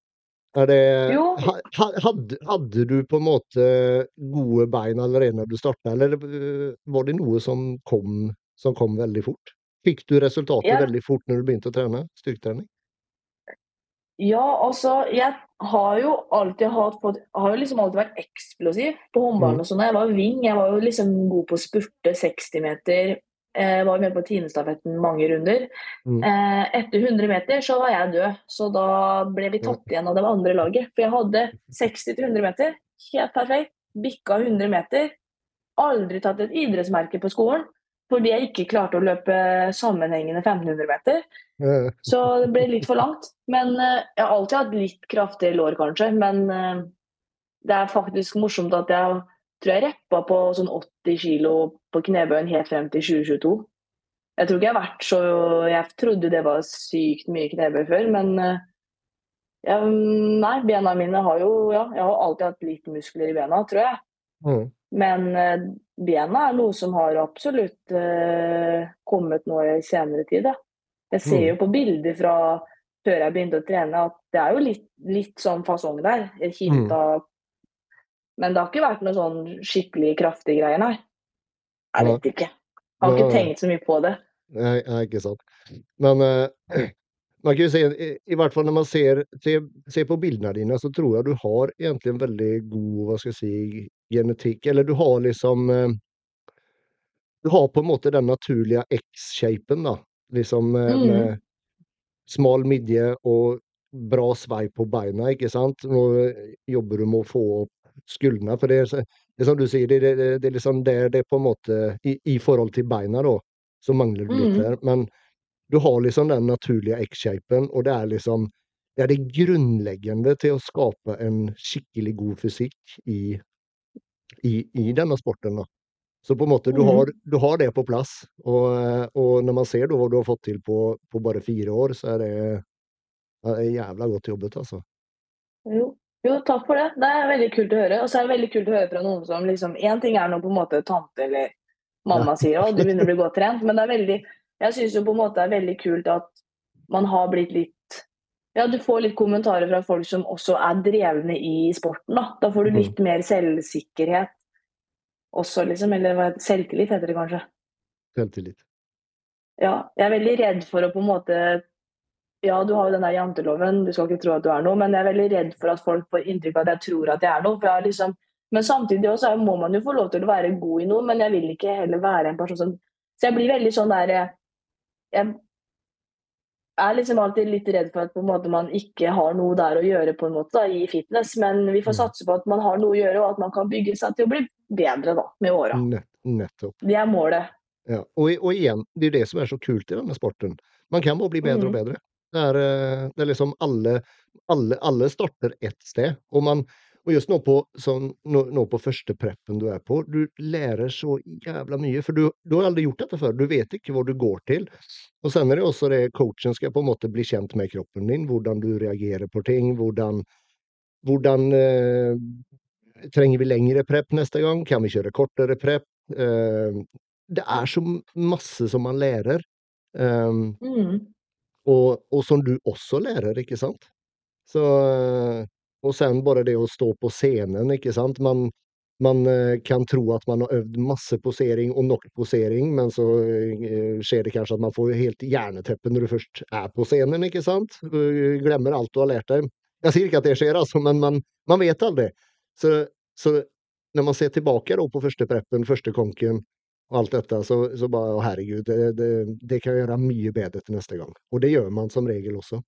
Hadde du på en måte gode bein allerede når du startet, eller var det noe som kom veldig fort? Fikk du resultatet veldig fort når du begynte å trene, styrketrening? Ja, altså, jeg har jo liksom alltid vært eksplosiv på håndballen og sånn. Jeg var wing, jeg var jo liksom god på å spurte 60 meter, jeg var med på tinestafetten mange runder. Etter 100 meter så var jeg død, så da ble vi tatt igjen av det andre laget. For jeg hadde 60-100 meter, helt perfekt, bikka 100 meter, aldri tatt et idrettsmerke på skolen. fordi jeg ikke klarte å løpe sammenhengende 1500 meter. Eh, Så det ble litt for langt. Men jeg har alltid hatt litt kraftige lår, kanskje. Men det er faktisk morsomt at jeg tror jeg reppa på sånn 80 kilo på knebøyen helt frem til 2022. Jeg tror ikke jeg har vært så Jeg trodde det var sykt mye knebøy før, men nei, bena mine har jo Ja, jeg har alltid hatt litt muskler i bena, tror jeg. mm, Men bena er noe som har absolutt kommet nå i senere tid. Da. Jeg ser mm, jo på bilder fra før jeg begynte å trene, at det er jo litt sånn fasong der. Hint mm. av Men det har ikke vært noe sånn skikkelig kraftig greier, nei. Jeg Ja, vet ikke. Jeg har ikke ja, tenkt så mye på det. nei, nei, ikke sant. Men man kan ju se, i hvert fall når man ser på bildene dine, så tror jeg du har egentlig en veldig god, hva skal jeg si, genetikk. Eller du har liksom du har på en måte den naturlige X-shapen, da. Liksom Mm, med smal midje og bra svei på beina, ikke sant? Nå jobber du med å få opp skuldrene, for det er som du sier, det er liksom det på en måte i forhold til beina, da, så mangler du litt mm, der. Men du har liksom den naturlige X-shapen, og det er det grunnleggende til å skape en skikkelig god fysikk i denne sporten, da. Så på en måte mm. du har det på plass, og når man ser da hva du har fått til på bare 4 år, så er det ja, det er jævla godt jobbet, altså. Jo. Jo, takk for det. Det er veldig kult å høre. Og så er det veldig kult å høre fra noen som liksom En ting er når på en måte tante eller Ja. mamma sier at du begynner å bli godt trent, men det er veldig Jeg syns jo på en måte det er veldig kult at man har blitt litt Ja, du får litt kommentarer fra folk som også er drevne i sporten, da. Da får du Mhm. litt mer selvsikkerhet også, liksom. Eller selvtillit, heter det kanskje. Selvtillit. Ja. Jeg er veldig redd for å på en måte Ja, du har jo den der janteloven, du skal ikke tro at du er noe, men jeg er veldig redd for at folk får inntrykk av at jeg tror at jeg er noe. For jeg har liksom Men samtidig også må man jo få lov til å være god i noe, men jeg vil ikke heller være en person som Så jeg blir veldig sånn der Jeg er liksom alltid litt redd for at på en måte man ikke har noe der å gjøre på en måte da, i fitness, men vi får Mm. satse på at man har noe å gjøre, og at man kan bygge seg til å bli bedre da, med åra. Nettopp. Det er målet. Ja, og igjen, det er det som er så kult i denne sporten. Man kan bare bli bedre og Mm. bedre. Det er liksom alle starter ett sted, og just nå på første preppen du er på, du lærer så jævla mye, for du har aldri gjort dette før. Du vet ikke hva du går til. Og sen er det også det coachen skal på en måte bli kjent med kroppen din, hvordan du reagerer på ting, hvordan trenger vi lengre prep neste gang? Kan vi kjøre kortere prep? Det er så masse som man lærer, um, Mm. og som du også lærer, ikke sant? Så og sen bare det å stå på scenen, ikke sant? Man kan tro at man har øvd masse posering og nok posering, men så skjer det kanskje at man får helt hjerneteppe når du først er på scenen, ikke sant? Du glemmer alt du har lært deg. Jeg sier ikke at det skjer, altså, men man vet aldri. Så når man ser tilbake da på første preppen, første konken og alt dette, så bare å herregud, det kan jeg gjøre mye bedre til neste gang. Og det gjør man som regel også.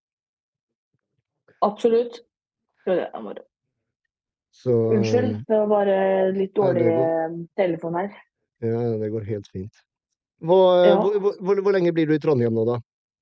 Absolutt. Skal vi se, jeg må Så Unnskyld, det var bare litt nei, dårlig telefon her. ja, det går helt fint. Hva, Ja, hvor lenge blir du i Trondheim nå, da?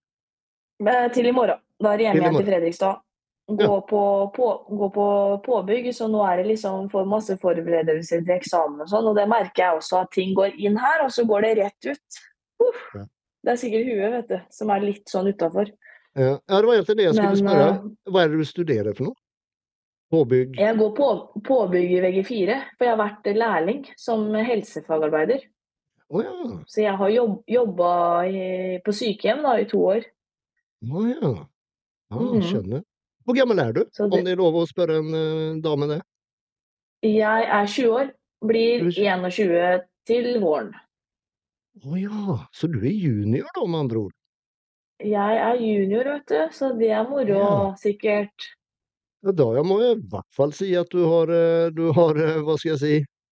til i morgen. Da Til hjemme i igjen til morgen? Fredrikstad. Ja. Gå på påbygg, så nå er det liksom for masse forberedelser til eksamen og sånn, og det merker jeg også at ting går inn her, og så går det rett ut. Uff, Ja. det er sikkert huet, vet du, som er litt sånn utafor. Ja, det var egentlig det jeg skulle Men spørre. Hva er det du studerer for noe? Påbygg? jeg går påbygg i VG4, for jeg har vært lærling som helsefagarbeider. Å ja. Så jeg har jobba på sykehjem da, i 2 år. Å ja. Mhm. Skjønner. Hvor gammel er du? Så Om det er lov å spørre en dame det? jeg er 20 år, Du blir er 21 til våren. Å ja, så du er junior da, med andre ord? Jeg er junior, vet du, så det er moro, Ja. sikkert. Ja, da jeg må jeg i hvert fall si at hva skal jeg si,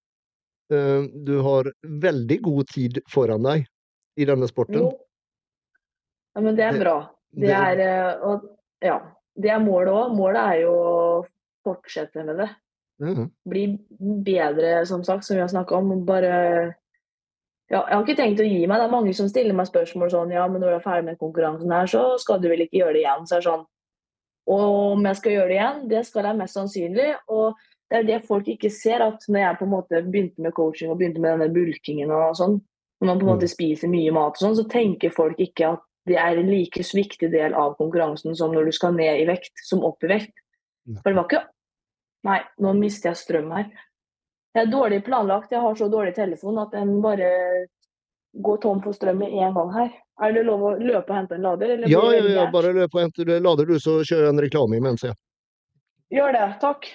du har veldig god tid foran deg i denne sporten. Jo, ja, men det er Det bra. Det det er og ja, det er målet òg. Målet er jo å fortsette med det. mhm, Bli bedre, som sagt, som vi har snakka om. Bare Ja, jeg har ikke tenkt å gi meg. Det er mange som stiller meg spørsmål sånn, ja, men når du er ferdig med konkurransen her, så skal du vel ikke gjøre det igjen. Så er det sånn, og om jeg skal gjøre det igjen, det skal jeg mest sannsynlig. Og det er det folk ikke ser, at når jeg på en måte begynte med coaching og begynte med denne bulkingen og sånn, når man på en måte spiser mye mat og sånn, så tenker folk ikke at det er en like viktig del av konkurransen som når du skal ned i vekt, som opp i vekt. For det var ikke, nei, nå mister jeg strøm her. Det er dårlig planlagt, jeg har så dårlig telefon at den bare går tom for strøm i en gang her. Er det lov å løpe og hente en lader, eller Ja, blir det ja, veldig ja, gærent? bare løp og hent lader du, så kjører jeg en reklame imens, ja. Gjør det, takk.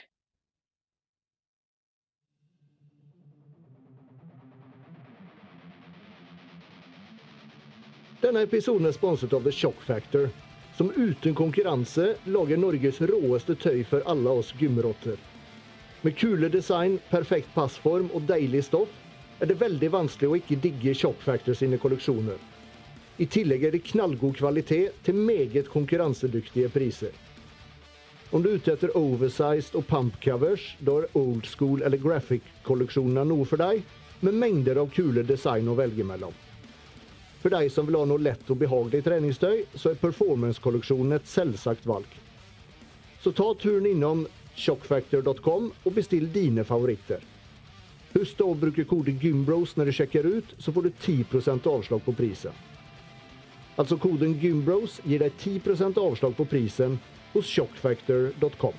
Denne episoden er sponset av The Shock Factor, som uten konkurranse lager Norges råeste tøy for alle oss gymrotter. Med kule design, perfekt passform og deilig stoff er det veldig vanskelig å ikke digge Shock Factor sine kolleksjoner. I tillegg er det knallgod kvalitet til meget konkurransedyktige priser. Om du er ute etter oversized og pump covers, da er old school eller graphic-kolleksjonene noe for deg, med mengder av kule design å velge mellom. For deg som vil ha noe lett og behagelig treningstøy, så er performance-kolleksjonen et selvsagt valg. Så ta turen innom shockfactor.com og bestill dine favoritter. Husk da å bruke kode GYMBROS når du sjekker ut, så får du 10% avslag på prisen. Altså koden GYMBROS gir deg 10% avslag på prisen hos shockfactor.com.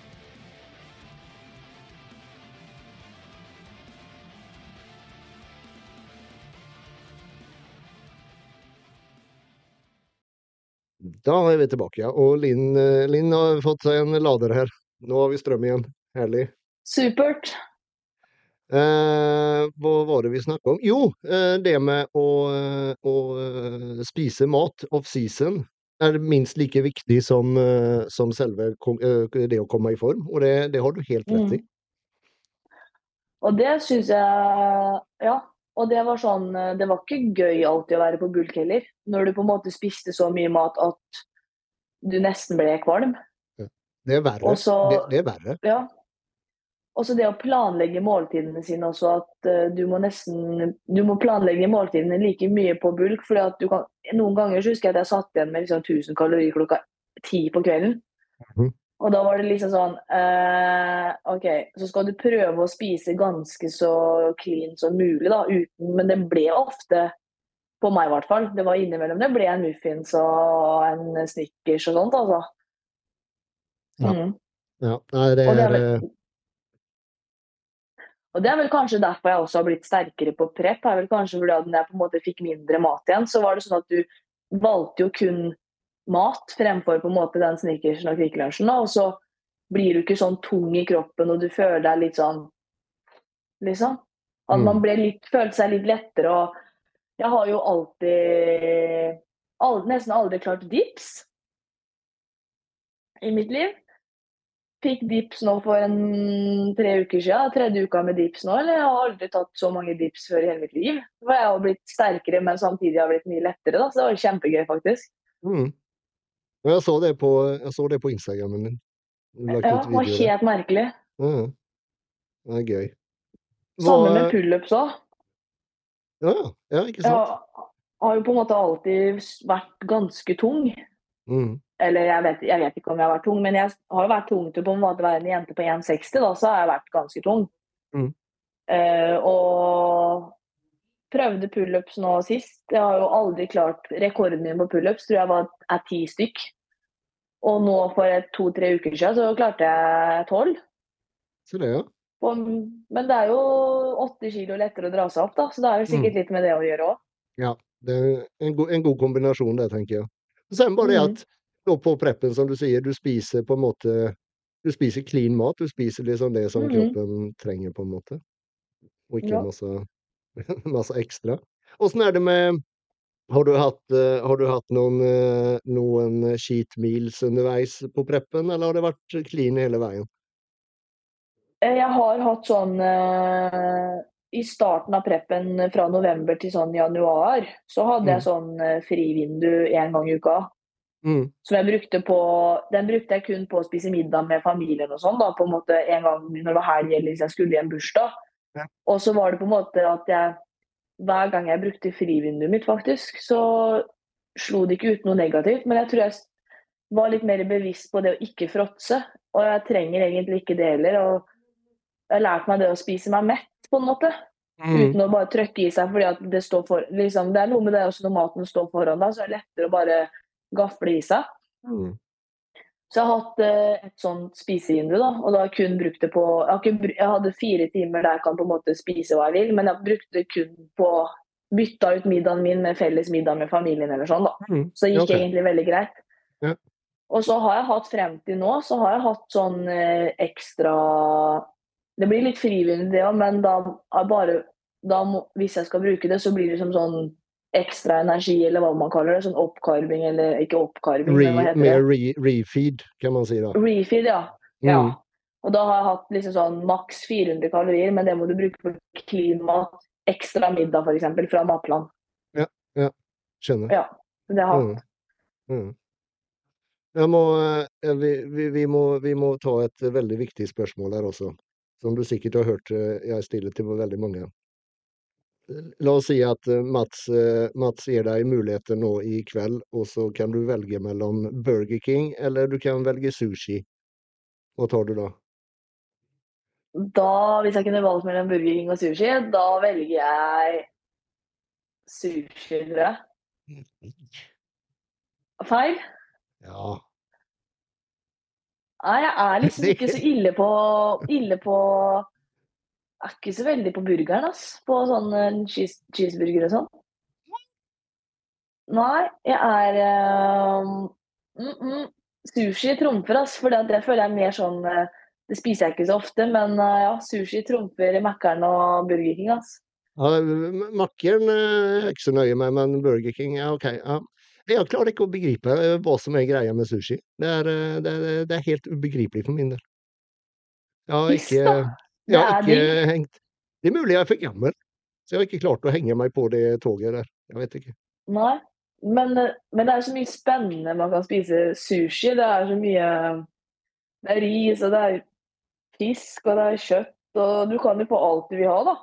Da er vi tilbake, ja. Og Linn har fått seg en lader her. Nå har vi strøm igjen. Herlig. Supert. Hva var det vi snakket om? Jo, det med å spise mat off-season er minst like viktig som selve det å komme i form, og det har du helt rett i. Og det synes jeg, ja, og det var sånn, det var ikke gøy alltid å være på bulk heller, når du på en måte spiste så mye mat at du nesten ble kvalm. Det er verre. Og så, Det er verre. ja, og så det å planlegge måltidene sine også, at du må planlegge måltidene like mye på bulk, fordi at du kan, noen ganger så husker jeg at jeg satt igjen med liksom 1000 kalorier klokka 10 på kvelden. Og da var det liksom sånn, ok, så skal du prøve å spise ganske så clean som mulig da, men det ble ofte, på meg i hvert fall, det var innimellom, det ble en muffins og en Snickers og sånt, altså. Ja, nei, det er... Og det er vel kanskje derfor jeg også har blitt sterkere på prep, er vel kanskje fordi at når jeg på en måte fikk mindre mat igjen, så var det sånn at du valgte jo kun mat fremfor på en måte den Snickersen og Kvikk Lunsjen, og så blir du ikke sånn tung i kroppen, og du føler deg litt sånn, liksom. At man følte seg litt lettere, og jeg har jo nesten aldri klart dips i mitt liv. Fikk dips nå for 3 uker siden, 3. uka med dips nå, eller jeg har aldri tatt så mange dips før i hele mitt liv. For jeg har blitt sterkere, men samtidig har blitt mye lettere da, så det var kjempegøy faktisk. Jeg så det på Instagramen din. Ja, det var helt merkelig. Det er gøy. Samme med pull-ups også. Ja, ikke sant? Jeg har jo på en måte alltid vært ganske tung. Eller jeg vet ikke om jeg har vært tung, men jeg har jo vært tung til på en måte å være en jente på 1,60 da, så har jeg vært ganske tung. Og prøvde pull-ups nå sist. Jeg har jo aldri klart rekorden min på pull-ups, tror jeg er 10 stykk. Og nå for 2-3 uker siden så klarte jeg 12. Så det, ja. Men det er jo 8 kilo lettere å dra seg opp da, så det er jo sikkert litt med det å gjøre også. Ja, det er en god kombinasjon det, tenker jeg. Sen bare det at nå på preppen, som du sier, du spiser på en måte, du spiser clean mat, du spiser liksom det som kroppen trenger på en måte, og ikke masse ekstra. Hvordan er det med, har du hatt noen cheat meals underveis på preppen, eller har det vært clean hele veien? Jeg har hatt sånn, i starten av preppen fra november til sånn januar, så hadde jeg sånn frivindu 1 gang i uka. Som den brukte jeg kun på å spise middag med familien og sånn da, på en måte en gang når det var helg eller hvis jeg skulle i en bursdag. Og så var det på en måte at jeg hver gang jeg brukte frivinduet mitt faktisk, så slo det ikke ut noe negativt, men jeg tror jeg var litt mer bevisst på det å ikke fråtse, og jeg trenger egentlig ikke det heller, og jeg har lært meg det å spise meg mett på en måte, uten å bare trykke i seg, fordi at det står for, liksom, det noe med det også når maten står foran deg, så det lettere å bare gafle i seg. Så jeg har hatt et sånt spisevindu da, og da har jeg kun brukt det på, jeg hadde 4 timer der jeg kan på en måte spise hva jeg vil, men jeg brukte det kun på bytta ut middagen min med felles middag med familien eller sånn da. Så det gikk egentlig veldig greit. Ja. Og så har jeg hatt frem til nå, så har jeg hatt sånn ekstra, det blir litt frivillig det også, men hvis jeg skal bruke det, så blir det som sånn ekstra energi, eller hva man kaller det, sånn oppkarving, eller ikke oppkarving, men hva heter det? Mer refeed, kan man si da. Refeed, ja. Ja. Og da har jeg hatt liksom sånn maks 400 kalorier, men det må du bruke på clean mat, ekstra middag for eksempel, fra matplan. Ja, skjønner. Ja, det har jeg hatt. Vi må ta et veldig viktig spørsmål her også, som du sikkert har hørt jeg stiller til veldig mange. La oss si at Mats gir deg muligheter nå i kveld, og så kan du velge mellom Burger King, eller du kan velge sushi. Hva tar du da? Hvis jeg kunne valgt mellom Burger King og sushi, da velger jeg sushi, tror jeg. Feil? Ja. Nei, jeg er liksom ikke så ille på jeg er ikke så veldig på burgeren, på sånn cheeseburger og sånn. Nei, jeg er sushi trumfer, for det føler jeg mer sånn, det spiser jeg ikke så ofte, men ja, sushi trumfer Mackeren og Burger King, Ja, Mackeren er jeg ikke så nøye med, men Burger King, ja, ok, ja. Jeg klarer ikke å begripe hva som er greia med sushi. Det er helt ubegripelig for min del. Jeg har ikke hengt. Det er mulig jeg er for gammel, så jeg har ikke klart å henge meg på det toget der. Jeg vet ikke. Nei, men det er så mye spennende man kan spise sushi. Det er så mye, det er ris, og det er fisk, og det er kjøtt, og du kan jo få alt du vil ha da.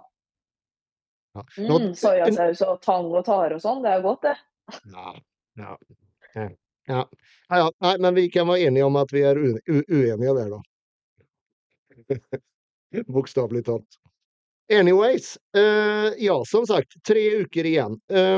Sojasaus og tang og tare og sånn, det er godt det. Ja. Nei, men vi kan være enige om at vi er uenige der da. Bokstavlig talt. Anyways, ja, som sagt, 3 uker igjen.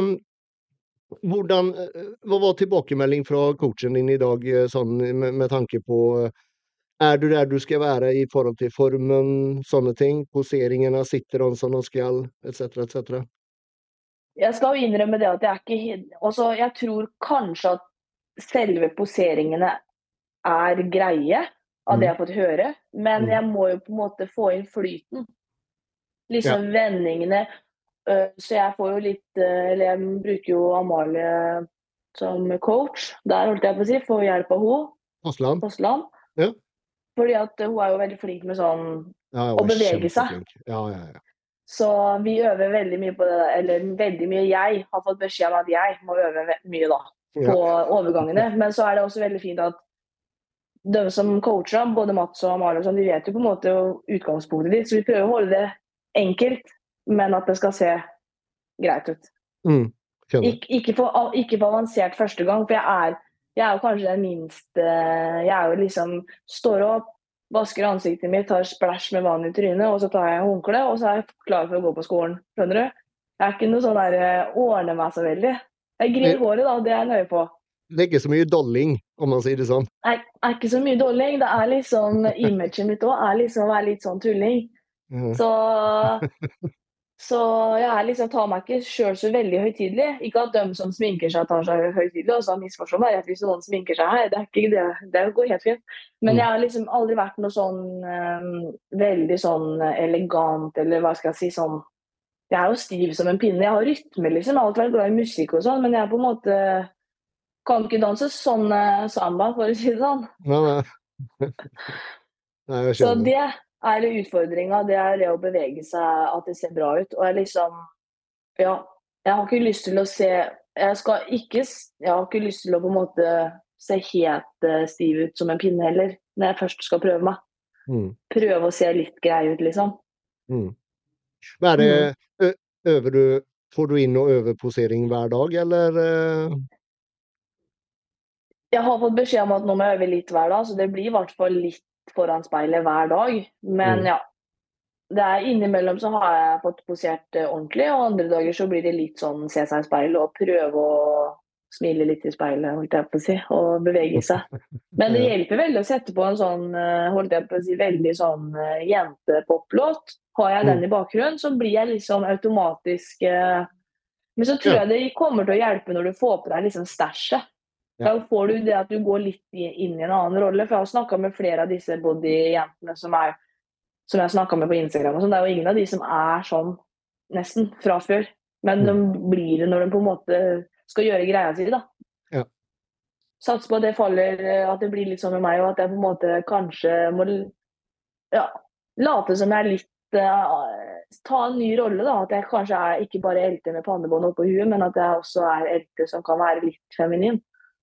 Hva var tilbakemelding fra coachen din i dag, sånn, med tanke på, er du der du skal være i forhold til formen, sånne ting, poseringene, sitter de som de skal, etc. Jeg skal jo innrømme det at jeg tror kanskje at selve poseringene er greie av det jeg har fått høre, men jeg må jo på en måte få inn flyten. Liksom vendingene, så jeg får jo litt, eller jeg bruker jo Amalie som coach, der holdt jeg på å si, får hjelp av henne. Håsland. Ja. Fordi at hun er jo veldig flink med sånn, å bevege seg. Ja. Så vi øver veldig mye på det der, eller veldig mye jeg har fått beskjed om at jeg må øve mye da, på overgangene. Men så er det også veldig fint at de som coacher, både Mats og Amalie, de vet jo på en måte utgangspunktet ditt, så vi prøver å holde det enkelt, men at det skal se greit ut. Ikke for avansert første gang, for jeg er jo kanskje den minste, jeg er jo liksom, står opp, vasker ansiktet mitt, tar splash med vann i trynet, og så tar jeg håndkle, og så er jeg klar for å gå på skolen, skjønner du? Jeg er ikke noe sånn der, ordner meg så veldig. Jeg grir håret da, det er jeg nøye på. Det er ikke så mye dolling, om man sier det sånn. Nei, det er ikke så mye dolling, det er liksom, imagen mitt også er liksom å være litt sånn tulling. Så jeg liksom tar meg ikke selv så veldig høytidelig. Ikke at de som sminker seg tar seg høytidelig, og så misforstår meg, at hvis noen sminker seg her, det er ikke det, det går helt fint. Men jeg har liksom aldri vært noe sånn, veldig sånn elegant, eller hva skal jeg si, sånn, jeg er jo stiv som en pinne, jeg har rytme liksom, jeg har alltid vært glad i musikk og sånn, men jeg på en måte kan ikke danse sånn samba, for å si det sånn. Nei, jeg så det er utfordringen, det er det å bevege seg, at det ser bra ut, og jeg liksom, ja, jeg har ikke lyst til å se, jeg har ikke lyst til å på en måte se helt stiv ut som en pinne heller, når jeg først skal prøve meg. Prøve å se litt grei ut, liksom. Hva er det, øver du får du inn noe øveposering hver dag, eller? Jeg har fått beskjed om at nå må jeg øve litt hver dag, så det blir i hvert fall litt foran speilet hver dag. Men ja, det er innimellom så har jeg fått posert ordentlig, og andre dager så blir det litt sånn se seg i speilet og prøve å smile litt i speilet, holdt jeg på å si, og bevege seg. Men det Ja. hjelper veldig å sette på en sånn, holdt jeg på å si, veldig sånn jentepoplåt. Har jeg den i bakgrunnen, så blir jeg liksom automatisk Men så tror Ja. jeg det kommer til å hjelpe når du får på deg liksom stæsjet. Ja. Da får du det at du går litt inn i en annen rolle. For jeg har snakka med flere av disse body-jentene som jeg snakka med på Instagram. Og sånn. Det er jo ingen av de som er sånn nesten fra før. Men de blir det når de på en måte skal gjøre greia si, da. Ja. Sats på at det faller, at det blir litt sånn med meg, og at jeg på en måte kanskje må late som jeg er litt ta en ny rolle, da. At jeg kanskje er ikke bare elte med pannebånd oppå huet, men at jeg også er elte som kan være litt feminin.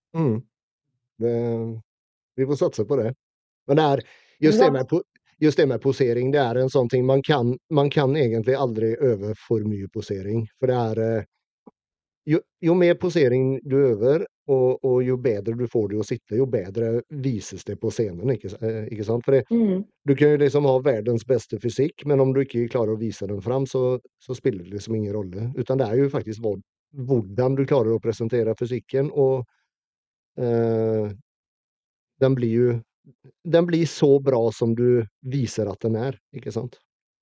Vi får satse på det. Men det er just det med posering, det er en sånn ting man kan egentlig aldri øve for mye posering. For det er jo mer posering du øver, og jo bedre du får det å sitte, jo bedre vises det på scenen, ikke sant? For du kan jo liksom ha verdens beste fysikk, men om du ikke klarer å vise den fram, så spiller det liksom ingen rolle. Utan det er jo faktisk hvordan du klarer å presentere fysikken, og den blir så bra som du viser at den er, ikke sant?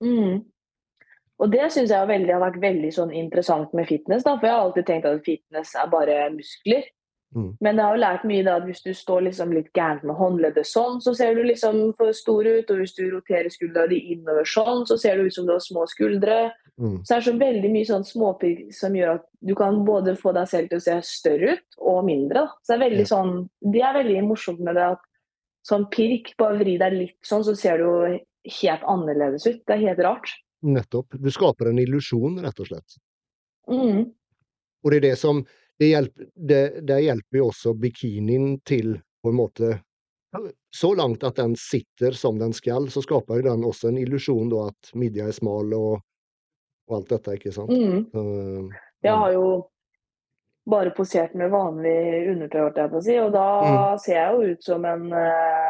Og det synes jeg har vært veldig sånn interessant med fitness, da, for jeg har alltid tenkt at fitness er bare muskler. Men jeg har jo lært mye da, at hvis du står liksom litt gærent med håndleddet sånn, så ser du liksom for stor ut, og hvis du roterer skuldra di innover sånn, så ser det ut som du har små skuldre. Så det er så veldig mye sånn småpirk som gjør at du kan både få deg selv til å se større ut og mindre. Da. Så det er veldig sånn, det er veldig morsomt med det at sånn pirk, bare vri deg litt sånn, så ser du jo helt annerledes ut. Det er helt rart. Nettopp. Du skaper en illusjon, rett og slett. Og det er det som det hjelper jo også bikinien til på en måte så langt at den sitter som den skal, så skaper jo den også en illusjon da at midja er smal og alt dette, ikke sant? Jeg har jo bare posert med vanlig undertøy, holdt jeg på å si, og da ser jeg jo ut som en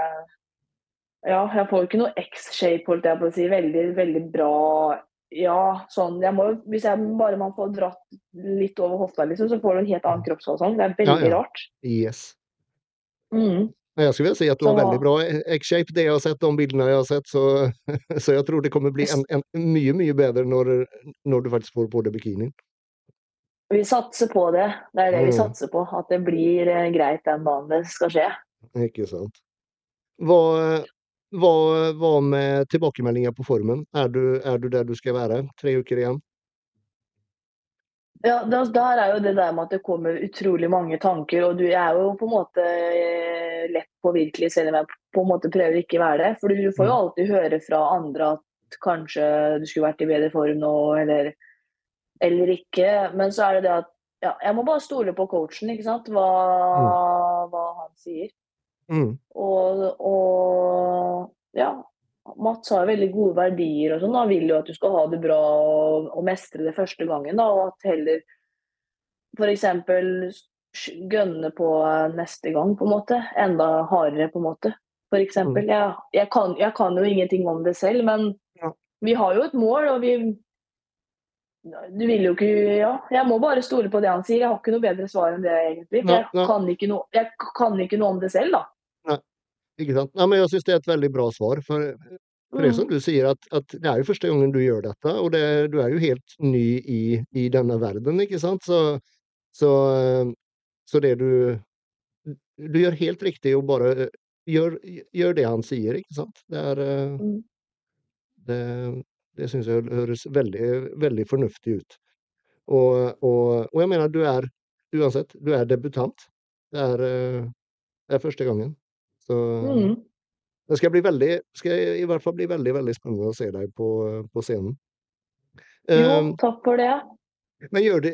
jeg får jo ikke noe X-shape, holdt jeg på å si, veldig, veldig bra. Ja, sånn, hvis man får dratt litt over hofta, liksom, så får du en helt annen kroppsfasong. Det er veldig rart. Yes. Jeg skulle vel si at du har veldig bra X-shape, det jeg har sett, de bildene jeg har sett, så jeg tror det kommer bli en mye, mye bedre når du faktisk får på deg bikinien. Vi satser på det. Det er det vi satser på, at det blir greit den dagen det skal skje. Ikke sant. Hva med tilbakemeldinger på formen? Er du der du skal være? 3 uker igjen? Ja, der er jo det der med at det kommer utrolig mange tanker, og du er jo på en måte lett påvirkelig, selv om jeg på en måte prøver ikke å være det. For du får jo alltid høre fra andre at kanskje du skulle vært i bedre form nå, eller ikke. Men så er det at jeg må bare stole på coachen, ikke sant? Hva han sier. Og Mats har veldig gode verdier og sånn. Han vil jo at du skal ha det bra og mestre det første gangen, da, og at heller for eksempel gønne på neste gang, på en måte. Enda hardere, på en måte. For eksempel. Jeg kan jo ingenting om det selv, men vi har jo et mål, og du vil jo ikke jeg må bare stole på det han sier. Jeg har ikke noe bedre svar enn det, egentlig. For jeg kan ikke noe om det selv, da. Nei, ikke sant? Nei, men jeg synes det er et veldig bra svar, for det som du sier, at det er jo første gangen du gjør dette, og du er jo helt ny i denne verden, ikke sant? Så det du gjør helt riktig, og bare gjør det han sier, ikke sant? Det synes jeg høres veldig, veldig fornuftig ut. Og jeg mener, uansett, du er debutant. Det er første gangen. Så det skal i hvert fall bli veldig, veldig spennende å se deg på scenen. Jo, takk for det. Men gjør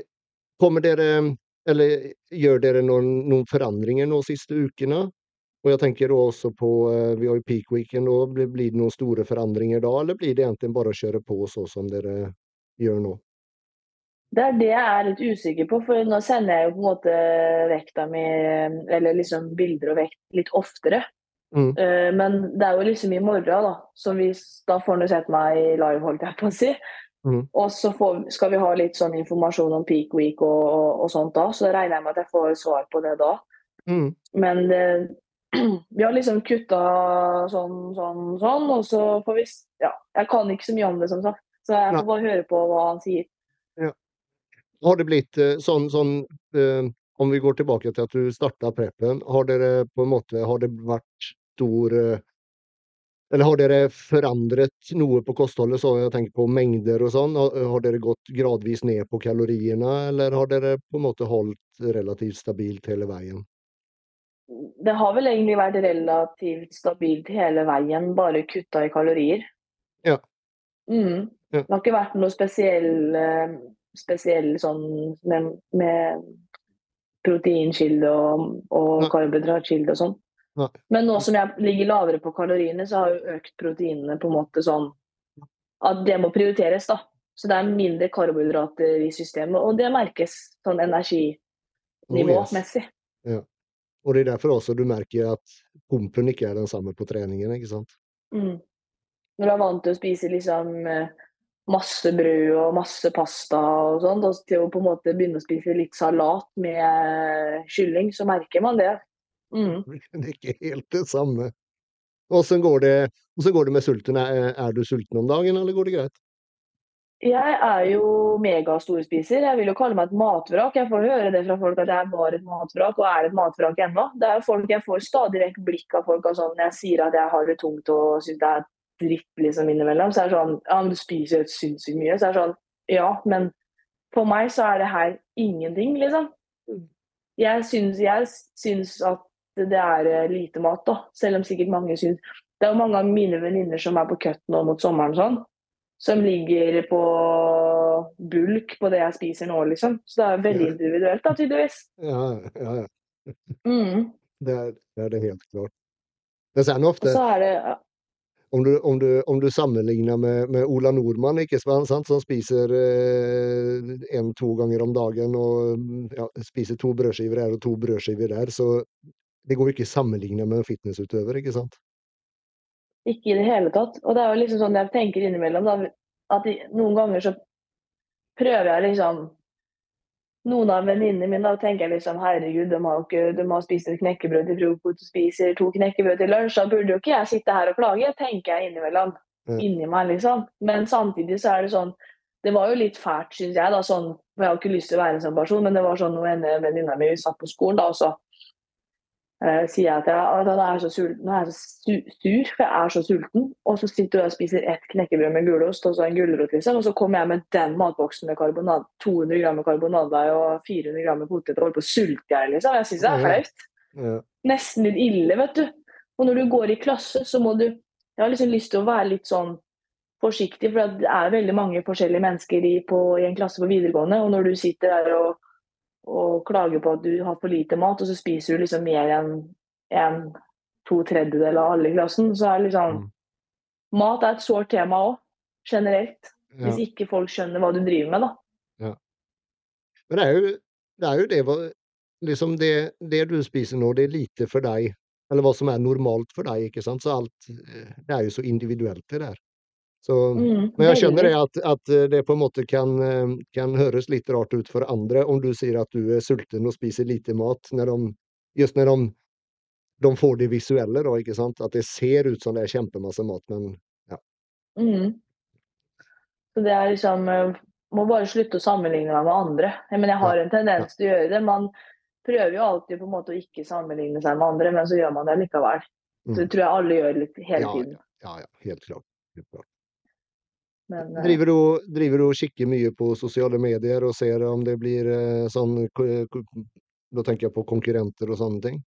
dere noen forandringer nå siste ukene? Og jeg tenker også på, vi har jo peak weekend, og blir det noen store forandringer da, eller blir det egentlig bare å kjøre på så som dere gjør nå? Det jeg litt usikker på, for nå sender jeg jo på en måte vekta mi, eller liksom bilder og vekt litt oftere. Mm. Men det er jo liksom i morgen da, så da får du sett meg i live, holdt jeg på å si. Mm. Og så skal vi ha litt sånn informasjon om peak week og sånt da, så regner jeg med at jeg får svar på det da. Mm. Men vi har liksom kuttet sånn, og så får vi, ja, jeg kan ikke så mye om det som sagt, så jeg får bare høre på hva han sier. Ja. Har det blitt sånn, om vi går tilbake til at du startet preppen, har dere på en måte, har det vært stor, eller har dere forandret noe på kostholdet, så jeg tenker på mengder og sånn, har dere gått gradvis ned på kaloriene, eller har dere på en måte holdt relativt stabilt hele veien? Det har vel egentlig vært relativt stabilt hele veien, bare kuttet i kalorier. Ja. Mm. Ja. Det har ikke vært noe spesiell sånn med proteinkilde og karbohydratkilde og sånn. Nei. Men nå som jeg ligger lavere på kaloriene, så har jo økt proteinene på en måte sånn at det må prioriteres da. Så det er mindre karbohydrater i systemet, og det merkes sånn energinivåmessig. Ja. Og det er derfor også du merker at pumpen ikke er den samme på treningen, ikke sant? Mm. Når du er vant til å spise liksom masse brød og masse pasta og sånn, og til å på en måte begynne å spise litt salat med kylling, så merker man det. Mm. Det er ikke helt det samme. Og så går det med sulten. Er du sulten om dagen, eller går det greit? Jeg er jo megastorspiser. Jeg vil jo kalle meg et matvrak. Jeg får høre det fra folk at jeg var et matvrak, og er et matvrak ennå. Det er jo folk, jeg får stadig vekk blikk av folk og sånn, når jeg sier at jeg har det tungt og synes det er dritt liksom innimellom, så er det sånn, ja, men du spiser jo sinnssykt mye, så er det sånn, ja, men for meg så er det her ingenting, liksom. Jeg syns at det er lite mat da, selv om sikkert mange syns. Det er jo mange av mine venninner som er på cut nå mot sommeren sånn, som ligger på bulk på det jeg spiser nå, liksom. Så det er veldig individuelt da, tydeligvis. Ja. Mm. Det er det helt klart. Men sen ofte, Og så er det, om du sammenligner med Ola Nordmann, ikke sant, som spiser 1-2 ganger om dagen, og ja, spiser 2 brødskiver her og 2 brødskiver der, så det går jo ikke sammenlignet med en fitnessutøver, ikke sant? ikke i det hele tatt. Og det er jo liksom sånn jeg tenker innimellom, da, at noen ganger så prøver jeg liksom, noen av venninnene mine, da tenker jeg liksom, herregud, de har spist et knekkebrød til frokost, spiser 2 knekkebrød til lunsj, da burde jo ikke jeg sitte her og klage, tenker jeg innimellom, inni meg liksom. Men samtidig så er det sånn, det var jo litt fælt, synes jeg da, sånn, for jeg har ikke lyst til å være en sånn person, men det var sånn, når en venninne mi satt på skolen da, og så sier jeg at jeg er så sulten, nå er jeg så sur, for jeg er så sulten, og så sitter jeg og spiser et knekkebrød med gulost, og så en gulrot liksom, og så kommer jeg med den matboksen med karbonade, 200 gram med karbonade og 400 gram med potet, og holder på å sulte jeg liksom, jeg synes det er flaut. Nesten litt ille, vet du. Og når du går i klasse, så må du, jeg har liksom lyst til å være litt sånn forsiktig, for det er veldig mange forskjellige mennesker i en klasse på videregående, og når du sitter der og klager på at du har for lite mat, og så spiser du liksom mer enn 2/3 av alle i klassen, så er det liksom, mat er et sårt tema også, generelt, hvis ikke folk skjønner hva du driver med da. Ja. Men det er jo det, liksom det du spiser nå, det er lite for deg, eller hva som er normalt for deg, ikke sant? Så alt, det er jo så individuelt det der. Så, men jeg skjønner det at det på en måte kan høres litt rart ut for andre om du sier at du er sulten og spiser lite mat, når de får det visuelle da, ikke sant? At det ser ut som det er kjempemasse mat, men ja. Så det er liksom, må bare slutte å sammenligne meg med andre. Men jeg har en tendens til å gjøre det. Man prøver jo alltid på en måte å ikke sammenligne seg med andre, men så gjør man det likevel. Så det tror jeg alle gjør litt hele tiden. Ja, helt klart. Men, driver du og kikker mye på sosiale medier og ser om det blir sånn, da tenker jeg på konkurrenter og sånne ting?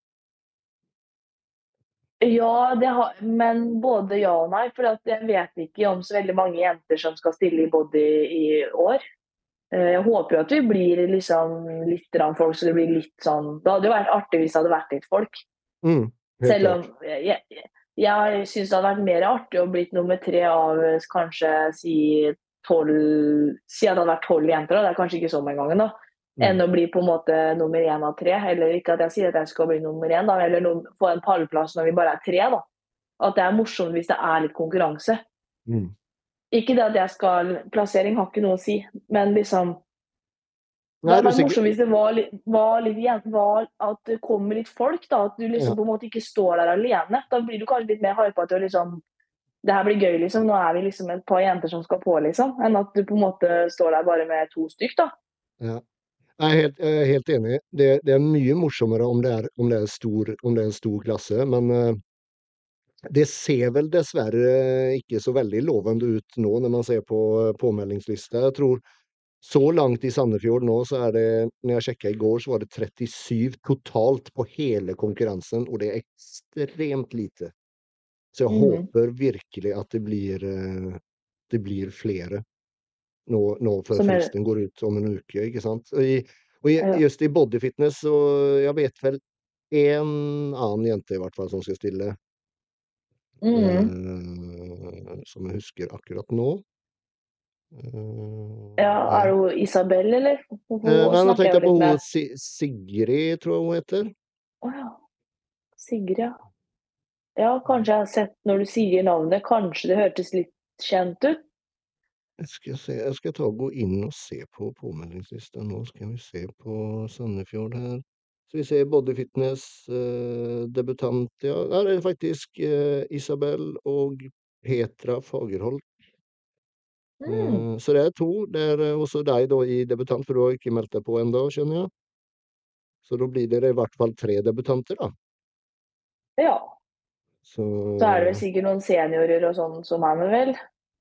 Ja, men både ja og nei, for jeg vet ikke om så veldig mange jenter som skal stille i body i år. Jeg håper jo at vi blir liksom litt folk, så det blir litt sånn, det hadde jo vært artig hvis det hadde vært litt folk. Selv om jeg synes det hadde vært mer artig å blitt nummer 3 av kanskje si 12, si at det hadde vært 12 jenter, da, det er kanskje ikke så mange ganger da, enn å bli på en måte nummer 1 av 3, eller ikke at jeg sier at jeg skal bli nummer 1 da, eller få en pallplass når vi bare er 3 da. At det er morsomt hvis det er litt konkurranse. Ikke det at jeg skal, plassering har ikke noe å si, men liksom, det Nei, hadde du vært sikkert morsomt hvis det var at det kommer litt folk da, at du liksom Ja. på en måte ikke står der alene. Da blir du kanskje litt mer hypet til å liksom, det her blir gøy liksom, nå er vi liksom et par jenter som skal på liksom, enn at du på en måte står der bare med 2 stykk da. Ja. Jeg er helt enig. Det er mye morsommere om det er en stor klasse, men det ser vel dessverre ikke så veldig lovende ut nå når man ser på påmeldingslista. Jeg tror så langt i Sandefjord nå, så er det, når jeg sjekket i går, så var det 37 totalt på hele konkurransen, og det er ekstremt lite. Så jeg håper virkelig at det blir flere nå før Som er, fristen går ut om en uke, ikke sant? ja. Just i bodyfitness, så jeg vet vel en annen jente i hvert fall som skal stille, som jeg husker akkurat nå. Ja, Ja. er det Isabel, eller? Hun Nei, nå snakker tenkte jeg jo jeg på litt hun med. Sigrid, tror jeg hun heter. Åja, Sigrid, ja. Ja, kanskje jeg har sett når du sier navnet, kanskje det hørtes litt kjent ut. Jeg skal ta og gå inn og se på påmeldingslista nå, skal vi se på Sandefjord her. Så vi ser bodyfitness, debutant, ja, der er det faktisk Isabel og Petra Fagerholt. Så det er 2, det er også deg da i debutant, for du har ikke meldt deg på enda, skjønner jeg. Så da blir det i hvert fall 3 debutanter da. Ja, Så så er det vel sikkert noen seniorer og sånn som er med vel.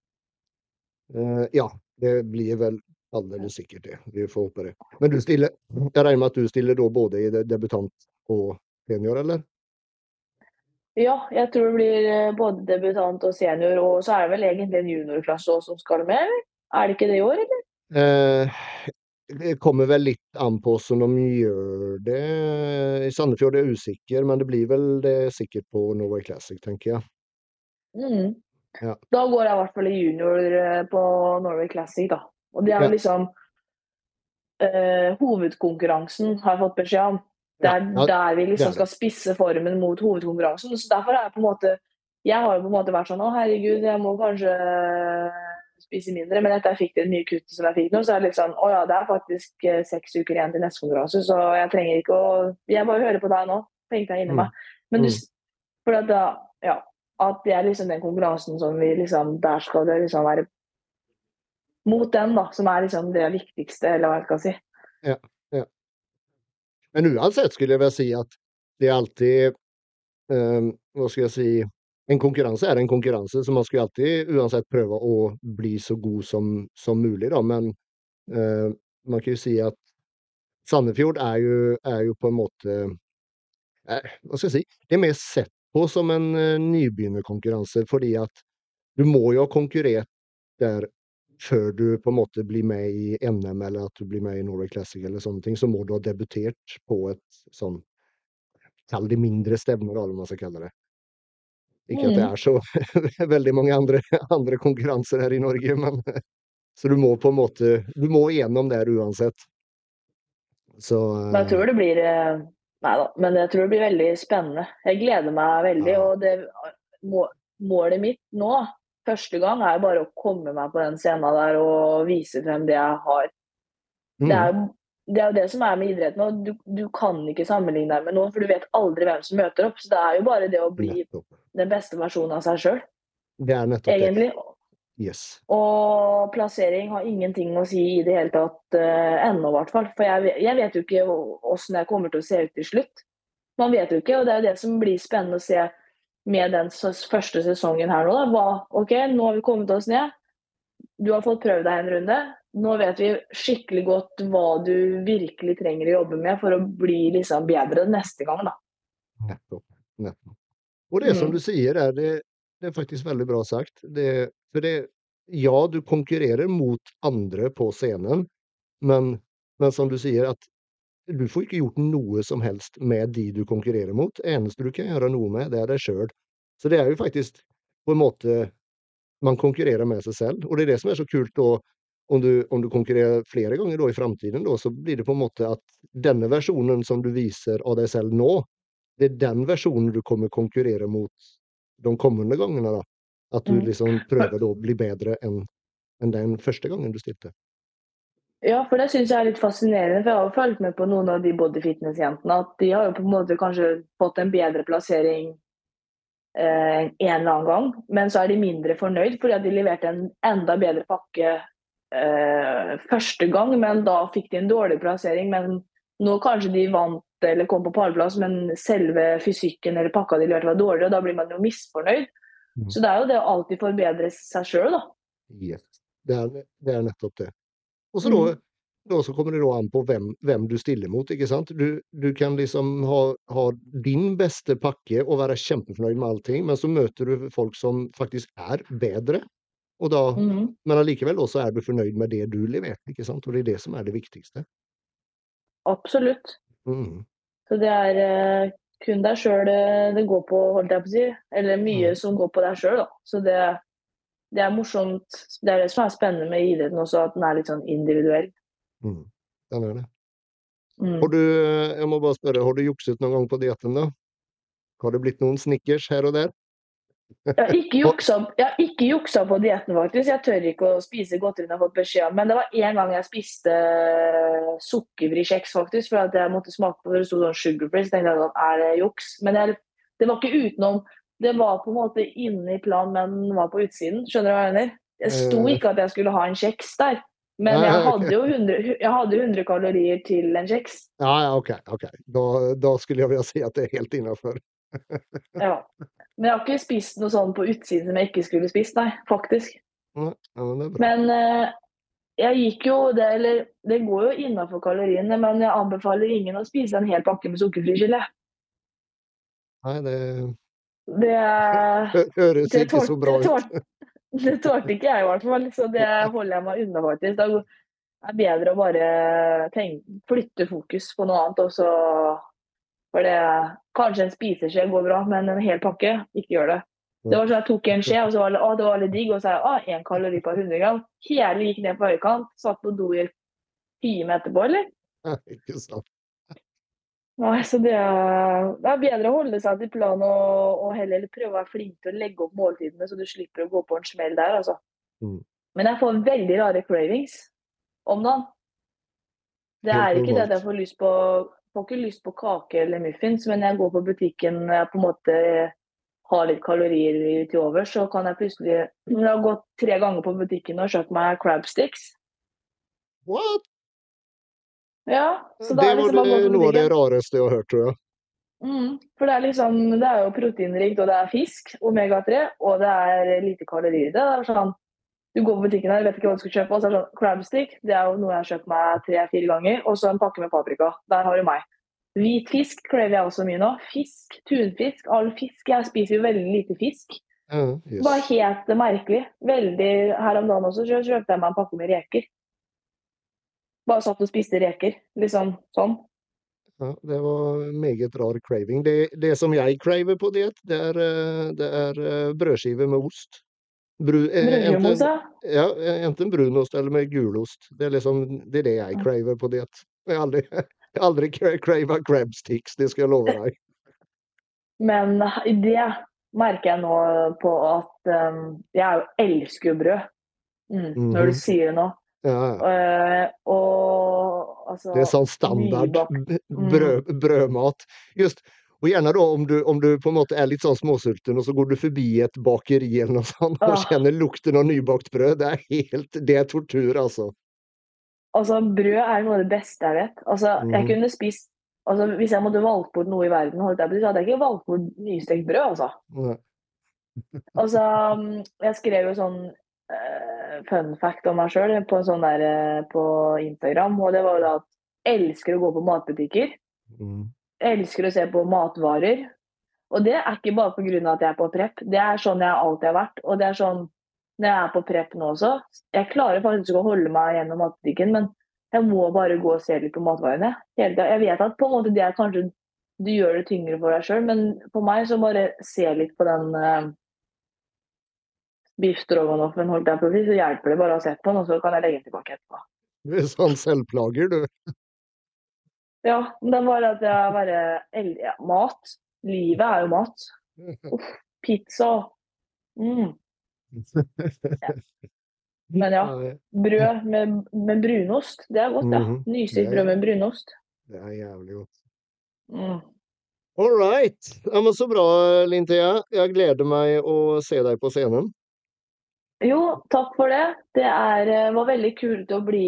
ja, det blir vel alldeles sikkert det. Vi får håpe det. Men jeg regner med at du stiller da både i debutant og senior, eller? Ja, jeg tror det blir både debutant og senior, og så er det vel egentlig en juniorklasse også som skal med, eller? Er det ikke det i år, eller? Eh, det kommer vel litt an på hvordan de gjør det. I Sandefjord er jeg usikker, men det blir vel det sikkert på Norway Classic, tenker jeg. Ja. Da går jeg i hvert fall i junior på Norway Classic da. Og det er Ja. jo liksom hovedkonkurransen, har jeg fått beskjed om. Det er Ja, der vi det liksom er det. skal spisse formen mot hovedkonkurransen. Så derfor er jeg på en måte, jeg har jo på en måte vært sånn, å herregud, jeg må kanskje spise mindre, men etter jeg fikk det nye kuttet som jeg fikk nå, så er det litt sånn, å ja, det er faktisk 6 uker igjen til neste konkurranse, så jeg trenger ikke å, jeg bare hører på deg nå, tenkte jeg inni meg. Men du, for at da, ja, at det er liksom den konkurransen som vi liksom, der skal det liksom være mot den da, som er liksom det viktigste, eller hva jeg skal si. Ja, ja. Men uansett skulle jeg vel si at det er alltid, hva skal jeg si, en konkurranse er en konkurranse, så man skal alltid uansett prøve å bli så god som mulig da, men man kan jo si at Sandefjord er jo på en måte, hva skal jeg si, det er mer sett på som en nybegynnerkonkurranse, fordi at du må jo ha konkurrert der før du på en måte blir med i NM, eller at du blir med i Norway Classic eller sånne ting, så må du ha debutert på et sånn, kall det mindre stevne da, eller hva man skal kalle det. Ikke at det er så veldig mange andre konkurranser her i Norge, men så du må på en måte, du må igjennom der uansett. Så Men jeg tror det blir, neida, men jeg tror det blir veldig spennende. Jeg gleder meg veldig, ja. og det, målet mitt nå, første gang, er bare å komme meg på den scenen der og vise frem det jeg har. Det er jo det som er med idretten, og du kan ikke sammenligne deg med noen, for du vet aldri hvem som møter opp, så det er jo bare det å bli Nettopp. den beste versjonen av seg selv, Det er nettopp det. egentlig. Yes. Og plassering har ingenting å si i det hele tatt, ennå i hvert fall, for jeg vet jo ikke hvordan jeg kommer til å se ut til slutt. Man vet jo ikke, og det er jo det som blir spennende å se med den første sesongen her nå. Da. Ok, nå har vi kommet oss ned. Du har fått prøvd deg en runde. Nå vet vi skikkelig godt hva du virkelig trenger å jobbe med for å bli liksom bedre neste gang. Da. Nettopp. Nettopp. Og det som du sier det er faktisk veldig bra sagt. Ja, du konkurrerer mot andre på scenen, men som du sier at du får ikke gjort noe som helst med de du konkurrerer mot. Eneste du kan gjøre noe med, det er deg selv. Så det er jo faktisk på en måte man konkurrerer med seg selv, og det er det som er så kult da, om du konkurrerer flere ganger da i fremtiden da, så blir det på en måte at denne versjonen som du viser av deg selv nå, det er den versjonen du kommer konkurrere mot de kommende gangene da. At du liksom prøver da å bli bedre enn den første gangen du stilte. Ja, for det synes jeg er litt fascinerende, for jeg har jo følt med på noen av de bodyfitness-jentene, at de har jo på en måte kanskje fått en bedre plassering en eller annen gang, men så er de mindre fornøyd fordi at de leverte en enda bedre pakke første gang, men da fikk de en dårlig plassering, men nå kanskje de vant eller kom på pallplass, men selve fysikken eller pakka de leverte var dårligere, og da blir man jo misfornøyd. Så det er jo det å alltid forbedre seg selv da. Yes, det er nettopp det. Og så da så kommer det da an på hvem du stiller mot, ikke sant? Du kan liksom ha din beste pakke og være kjempefornøyd med allting, men så møter du folk som faktisk er bedre, og da, men allikevel også er du fornøyd med det du leverte, ikke sant? Og det er det som er det viktigste. Absolutt. Så det er kun deg selv det går på, holdt jeg på å si, eller mye som går på deg selv da. Så det er morsomt, det er det som er spennende med idretten også, at den er litt sånn individuell. Den er det. Har du, jeg må bare spørre, har du jukset noen gang på dietten da? Har det blitt noen snickers her og der? Jeg har ikke juksa på dietten faktisk, jeg tør ikke å spise godteri når jeg har fått beskjed om, men det var en gang jeg spiste sukkerfri kjeks faktisk, for at jeg måtte smake på det, det stod sånn sugar free, så tenkte jeg sånn, er det juks? Men det var ikke utenom, det var på en måte inne i planen, men var på utsiden, skjønner du hva jeg mener? Det sto ikke at jeg skulle ha en kjeks der, men jeg hadde jo 100 kalorier til en kjeks. Ja, ok. Da skulle jeg vilja si at det er helt innenfor. Ja, men jeg har ikke spist noe sånn på utsiden som jeg ikke skulle spist, nei, faktisk. Ja, men det er bra. Men jeg gikk jo, det går jo innenfor kaloriene, men jeg anbefaler ingen å spise en hel pakke med sukkerfri gelé. Nei, det høres ikke så bra ut. Det tålte ikke jeg i hvert fall, så det holder jeg meg unna faktisk. Det er bedre å bare flytte fokus på noe annet, og så for det, kanskje en spiseskje går bra, men en hel pakke, ikke gjør det. Det var sånn jeg tok en skje, og så var det var litt digg, og så sa jeg, 1 kalori per 100 gram. Hele gikk ned på høykant, satt på do i 1 time etterpå, eller? Ikke sant. Nei, så det er bedre å holde seg til plan og heller prøve å være flink til å legge opp måltidene, så du slipper å gå på en smell der, altså. Men jeg får veldig rare cravings om dagen. Det er ikke det at jeg får ikke lyst på kake eller muffins, men jeg går på butikken, jeg på en måte har litt kalorier til over, så kan jeg plutselig, jeg har gått 3 ganger på butikken og kjøpt meg crab sticks. What? Ja, så det var noe av det rareste jeg har hørt, tror jeg. For det er jo proteinrikt, og det er fisk, omega-3, og det er lite kalorier. Det er sånn, du går på butikken her, vet ikke hva du skal kjøpe, og så er det sånn, crab stick, det er jo noe jeg har kjøpt meg 3-4 ganger, og så en pakke med paprika, der har du meg. Hvit fisk craver jeg også mye nå. Fisk, tunfisk, all fisk. Jeg spiser jo veldig lite fisk. Bare helt merkelig. Veldig, her om dagen også, så kjøpte jeg meg en pakke med reker. Bare satt og spiste reker, liksom sånn. Ja, det var meget rar craving. Det som jeg craver på diet, det er brødskive med ost. Enten brunost eller med gulost. Det er det jeg craver på diet. Jeg har aldri cravet crab sticks, det skal jeg love deg. Men det merker jeg nå på at jeg elsker jo brød. Når du sier det nå. Ja. Og altså, det er sånn standard brødmat. Just, og gjerne da om du på en måte er litt sånn småsulten, og så går du forbi et bakeri eller noe sånt, og kjenner lukten av nybakt brød. Det er tortur, altså. Altså, brød er noe av det beste jeg vet. Altså, jeg kunne spist, altså, hvis jeg måtte valgt bort noe i verden, så hadde jeg ikke valgt bort nystekt brød, altså. Altså, jeg skrev jo sånn fun fact om meg selv på, sånn der, på Instagram, og det var jo da at jeg elsker å gå på matbutikker. Jeg elsker å se på matvarer, og det er ikke bare på grunn av at jeg er på prep. Det er sånn jeg alltid har vært, og det er sånn når jeg er på prep nå også. Jeg klarer faktisk å holde meg gjennom matbutikken, men jeg må bare gå og se litt på matvarene. Jeg vet at på en måte det er kanskje du gjør det tyngre for deg selv, men for meg så bare se litt på den beef stroganoffen holdt jeg på å si, så hjelper det bare å sette på den, og så kan jeg legge den tilbake etterpå. Du er sånn selvplager, du. Ja, det er bare at jeg bare ja, mat. Livet er jo mat. Uff, pizza. Mm. Ja. Men ja, Nei. brød med brunost, det er godt, ja. Mhm. Det Nystekt er, brød med brunost. det er jævlig godt. Mm. All right. Ja, men så bra, Linthea. Jeg gleder meg å se deg på scenen. Jo, takk for det. Det var veldig kult å bli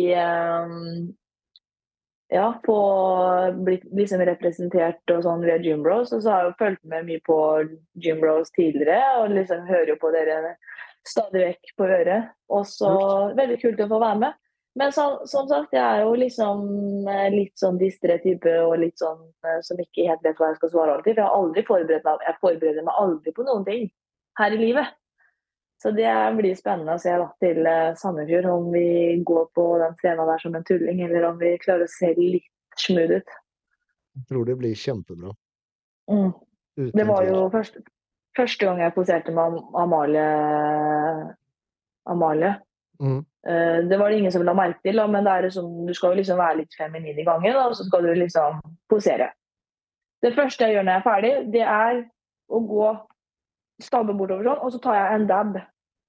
ja, få blitt liksom representert og sånn via Gym Bros. Og så har jeg jo fulgt med mye på Gym Bros tidligere, og liksom hører jo på dere stadig vekk på øret. Og så veldig kult å få være med. Men som sagt, jeg er jo liksom litt sånn distré type og litt sånn som ikke helt vet hva jeg skal svare alltid. For jeg har aldri forberedt meg. Jeg forbereder meg aldri på noen ting her i livet. Så det blir spennende å se da, til Sandefjord, om vi går på den scenen der som en tulling, eller om vi klarer å se litt smooth ut. Jeg tror det blir kjempebra. Mm. Det Uten var tvil. jo første gang jeg poserte med Amalie. Mm. Det var det ingen som la merke til, men det er liksom, du skal jo liksom være litt feminin i gangen, og så skal du liksom posere. Det første jeg gjør når jeg er ferdig, det er å gå stabbe bortover sånn, og så tar jeg en dab.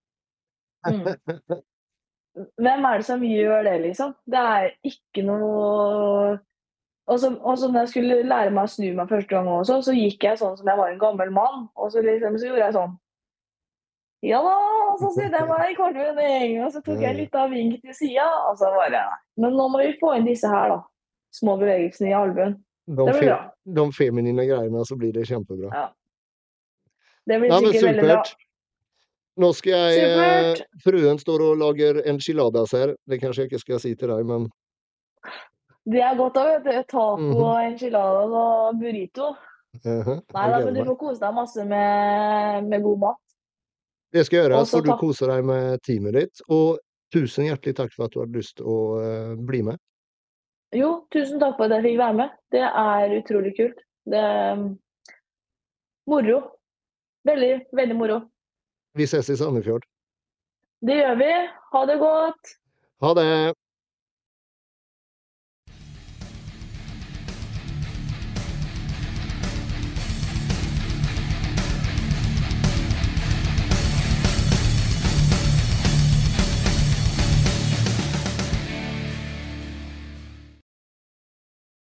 Mm. Hvem er det som gjør det, liksom? Det er ikke noe. Og så når jeg skulle lære meg å snu meg første gang også, så gikk jeg sånn som jeg var en gammel mann, og så liksom så gjorde jeg sånn. Ja da, og så snudde jeg meg i kortvending, og så tok jeg litt av vink til sida, og så bare. Men nå må vi få inn disse her, da. Små bevegelsene i albuen. Det blir bra. De feminine greiene, så blir det kjempebra. Ja. Det blir Ja, men sikkert veldig bra. supert. Nå skal jeg Supert! Fruen står og lager enchiladas her. Det kanskje jeg ikke skal si til deg, men Det er godt å vet du. Taco, enchiladas og burrito. Nei, jeg da, gleder men du meg. får kose deg masse med god mat. Det skal jeg gjøre, Og så så får du takk. kose deg med teamet ditt. Og tusen hjertelig takk for at du hadde lyst til å bli med. Jo, tusen takk for at jeg fikk være med. Det er utrolig kult. Det er moro. Veldig, veldig moro. Vi ses i Sandefjord. Det gjør vi. Ha det godt. Ha det!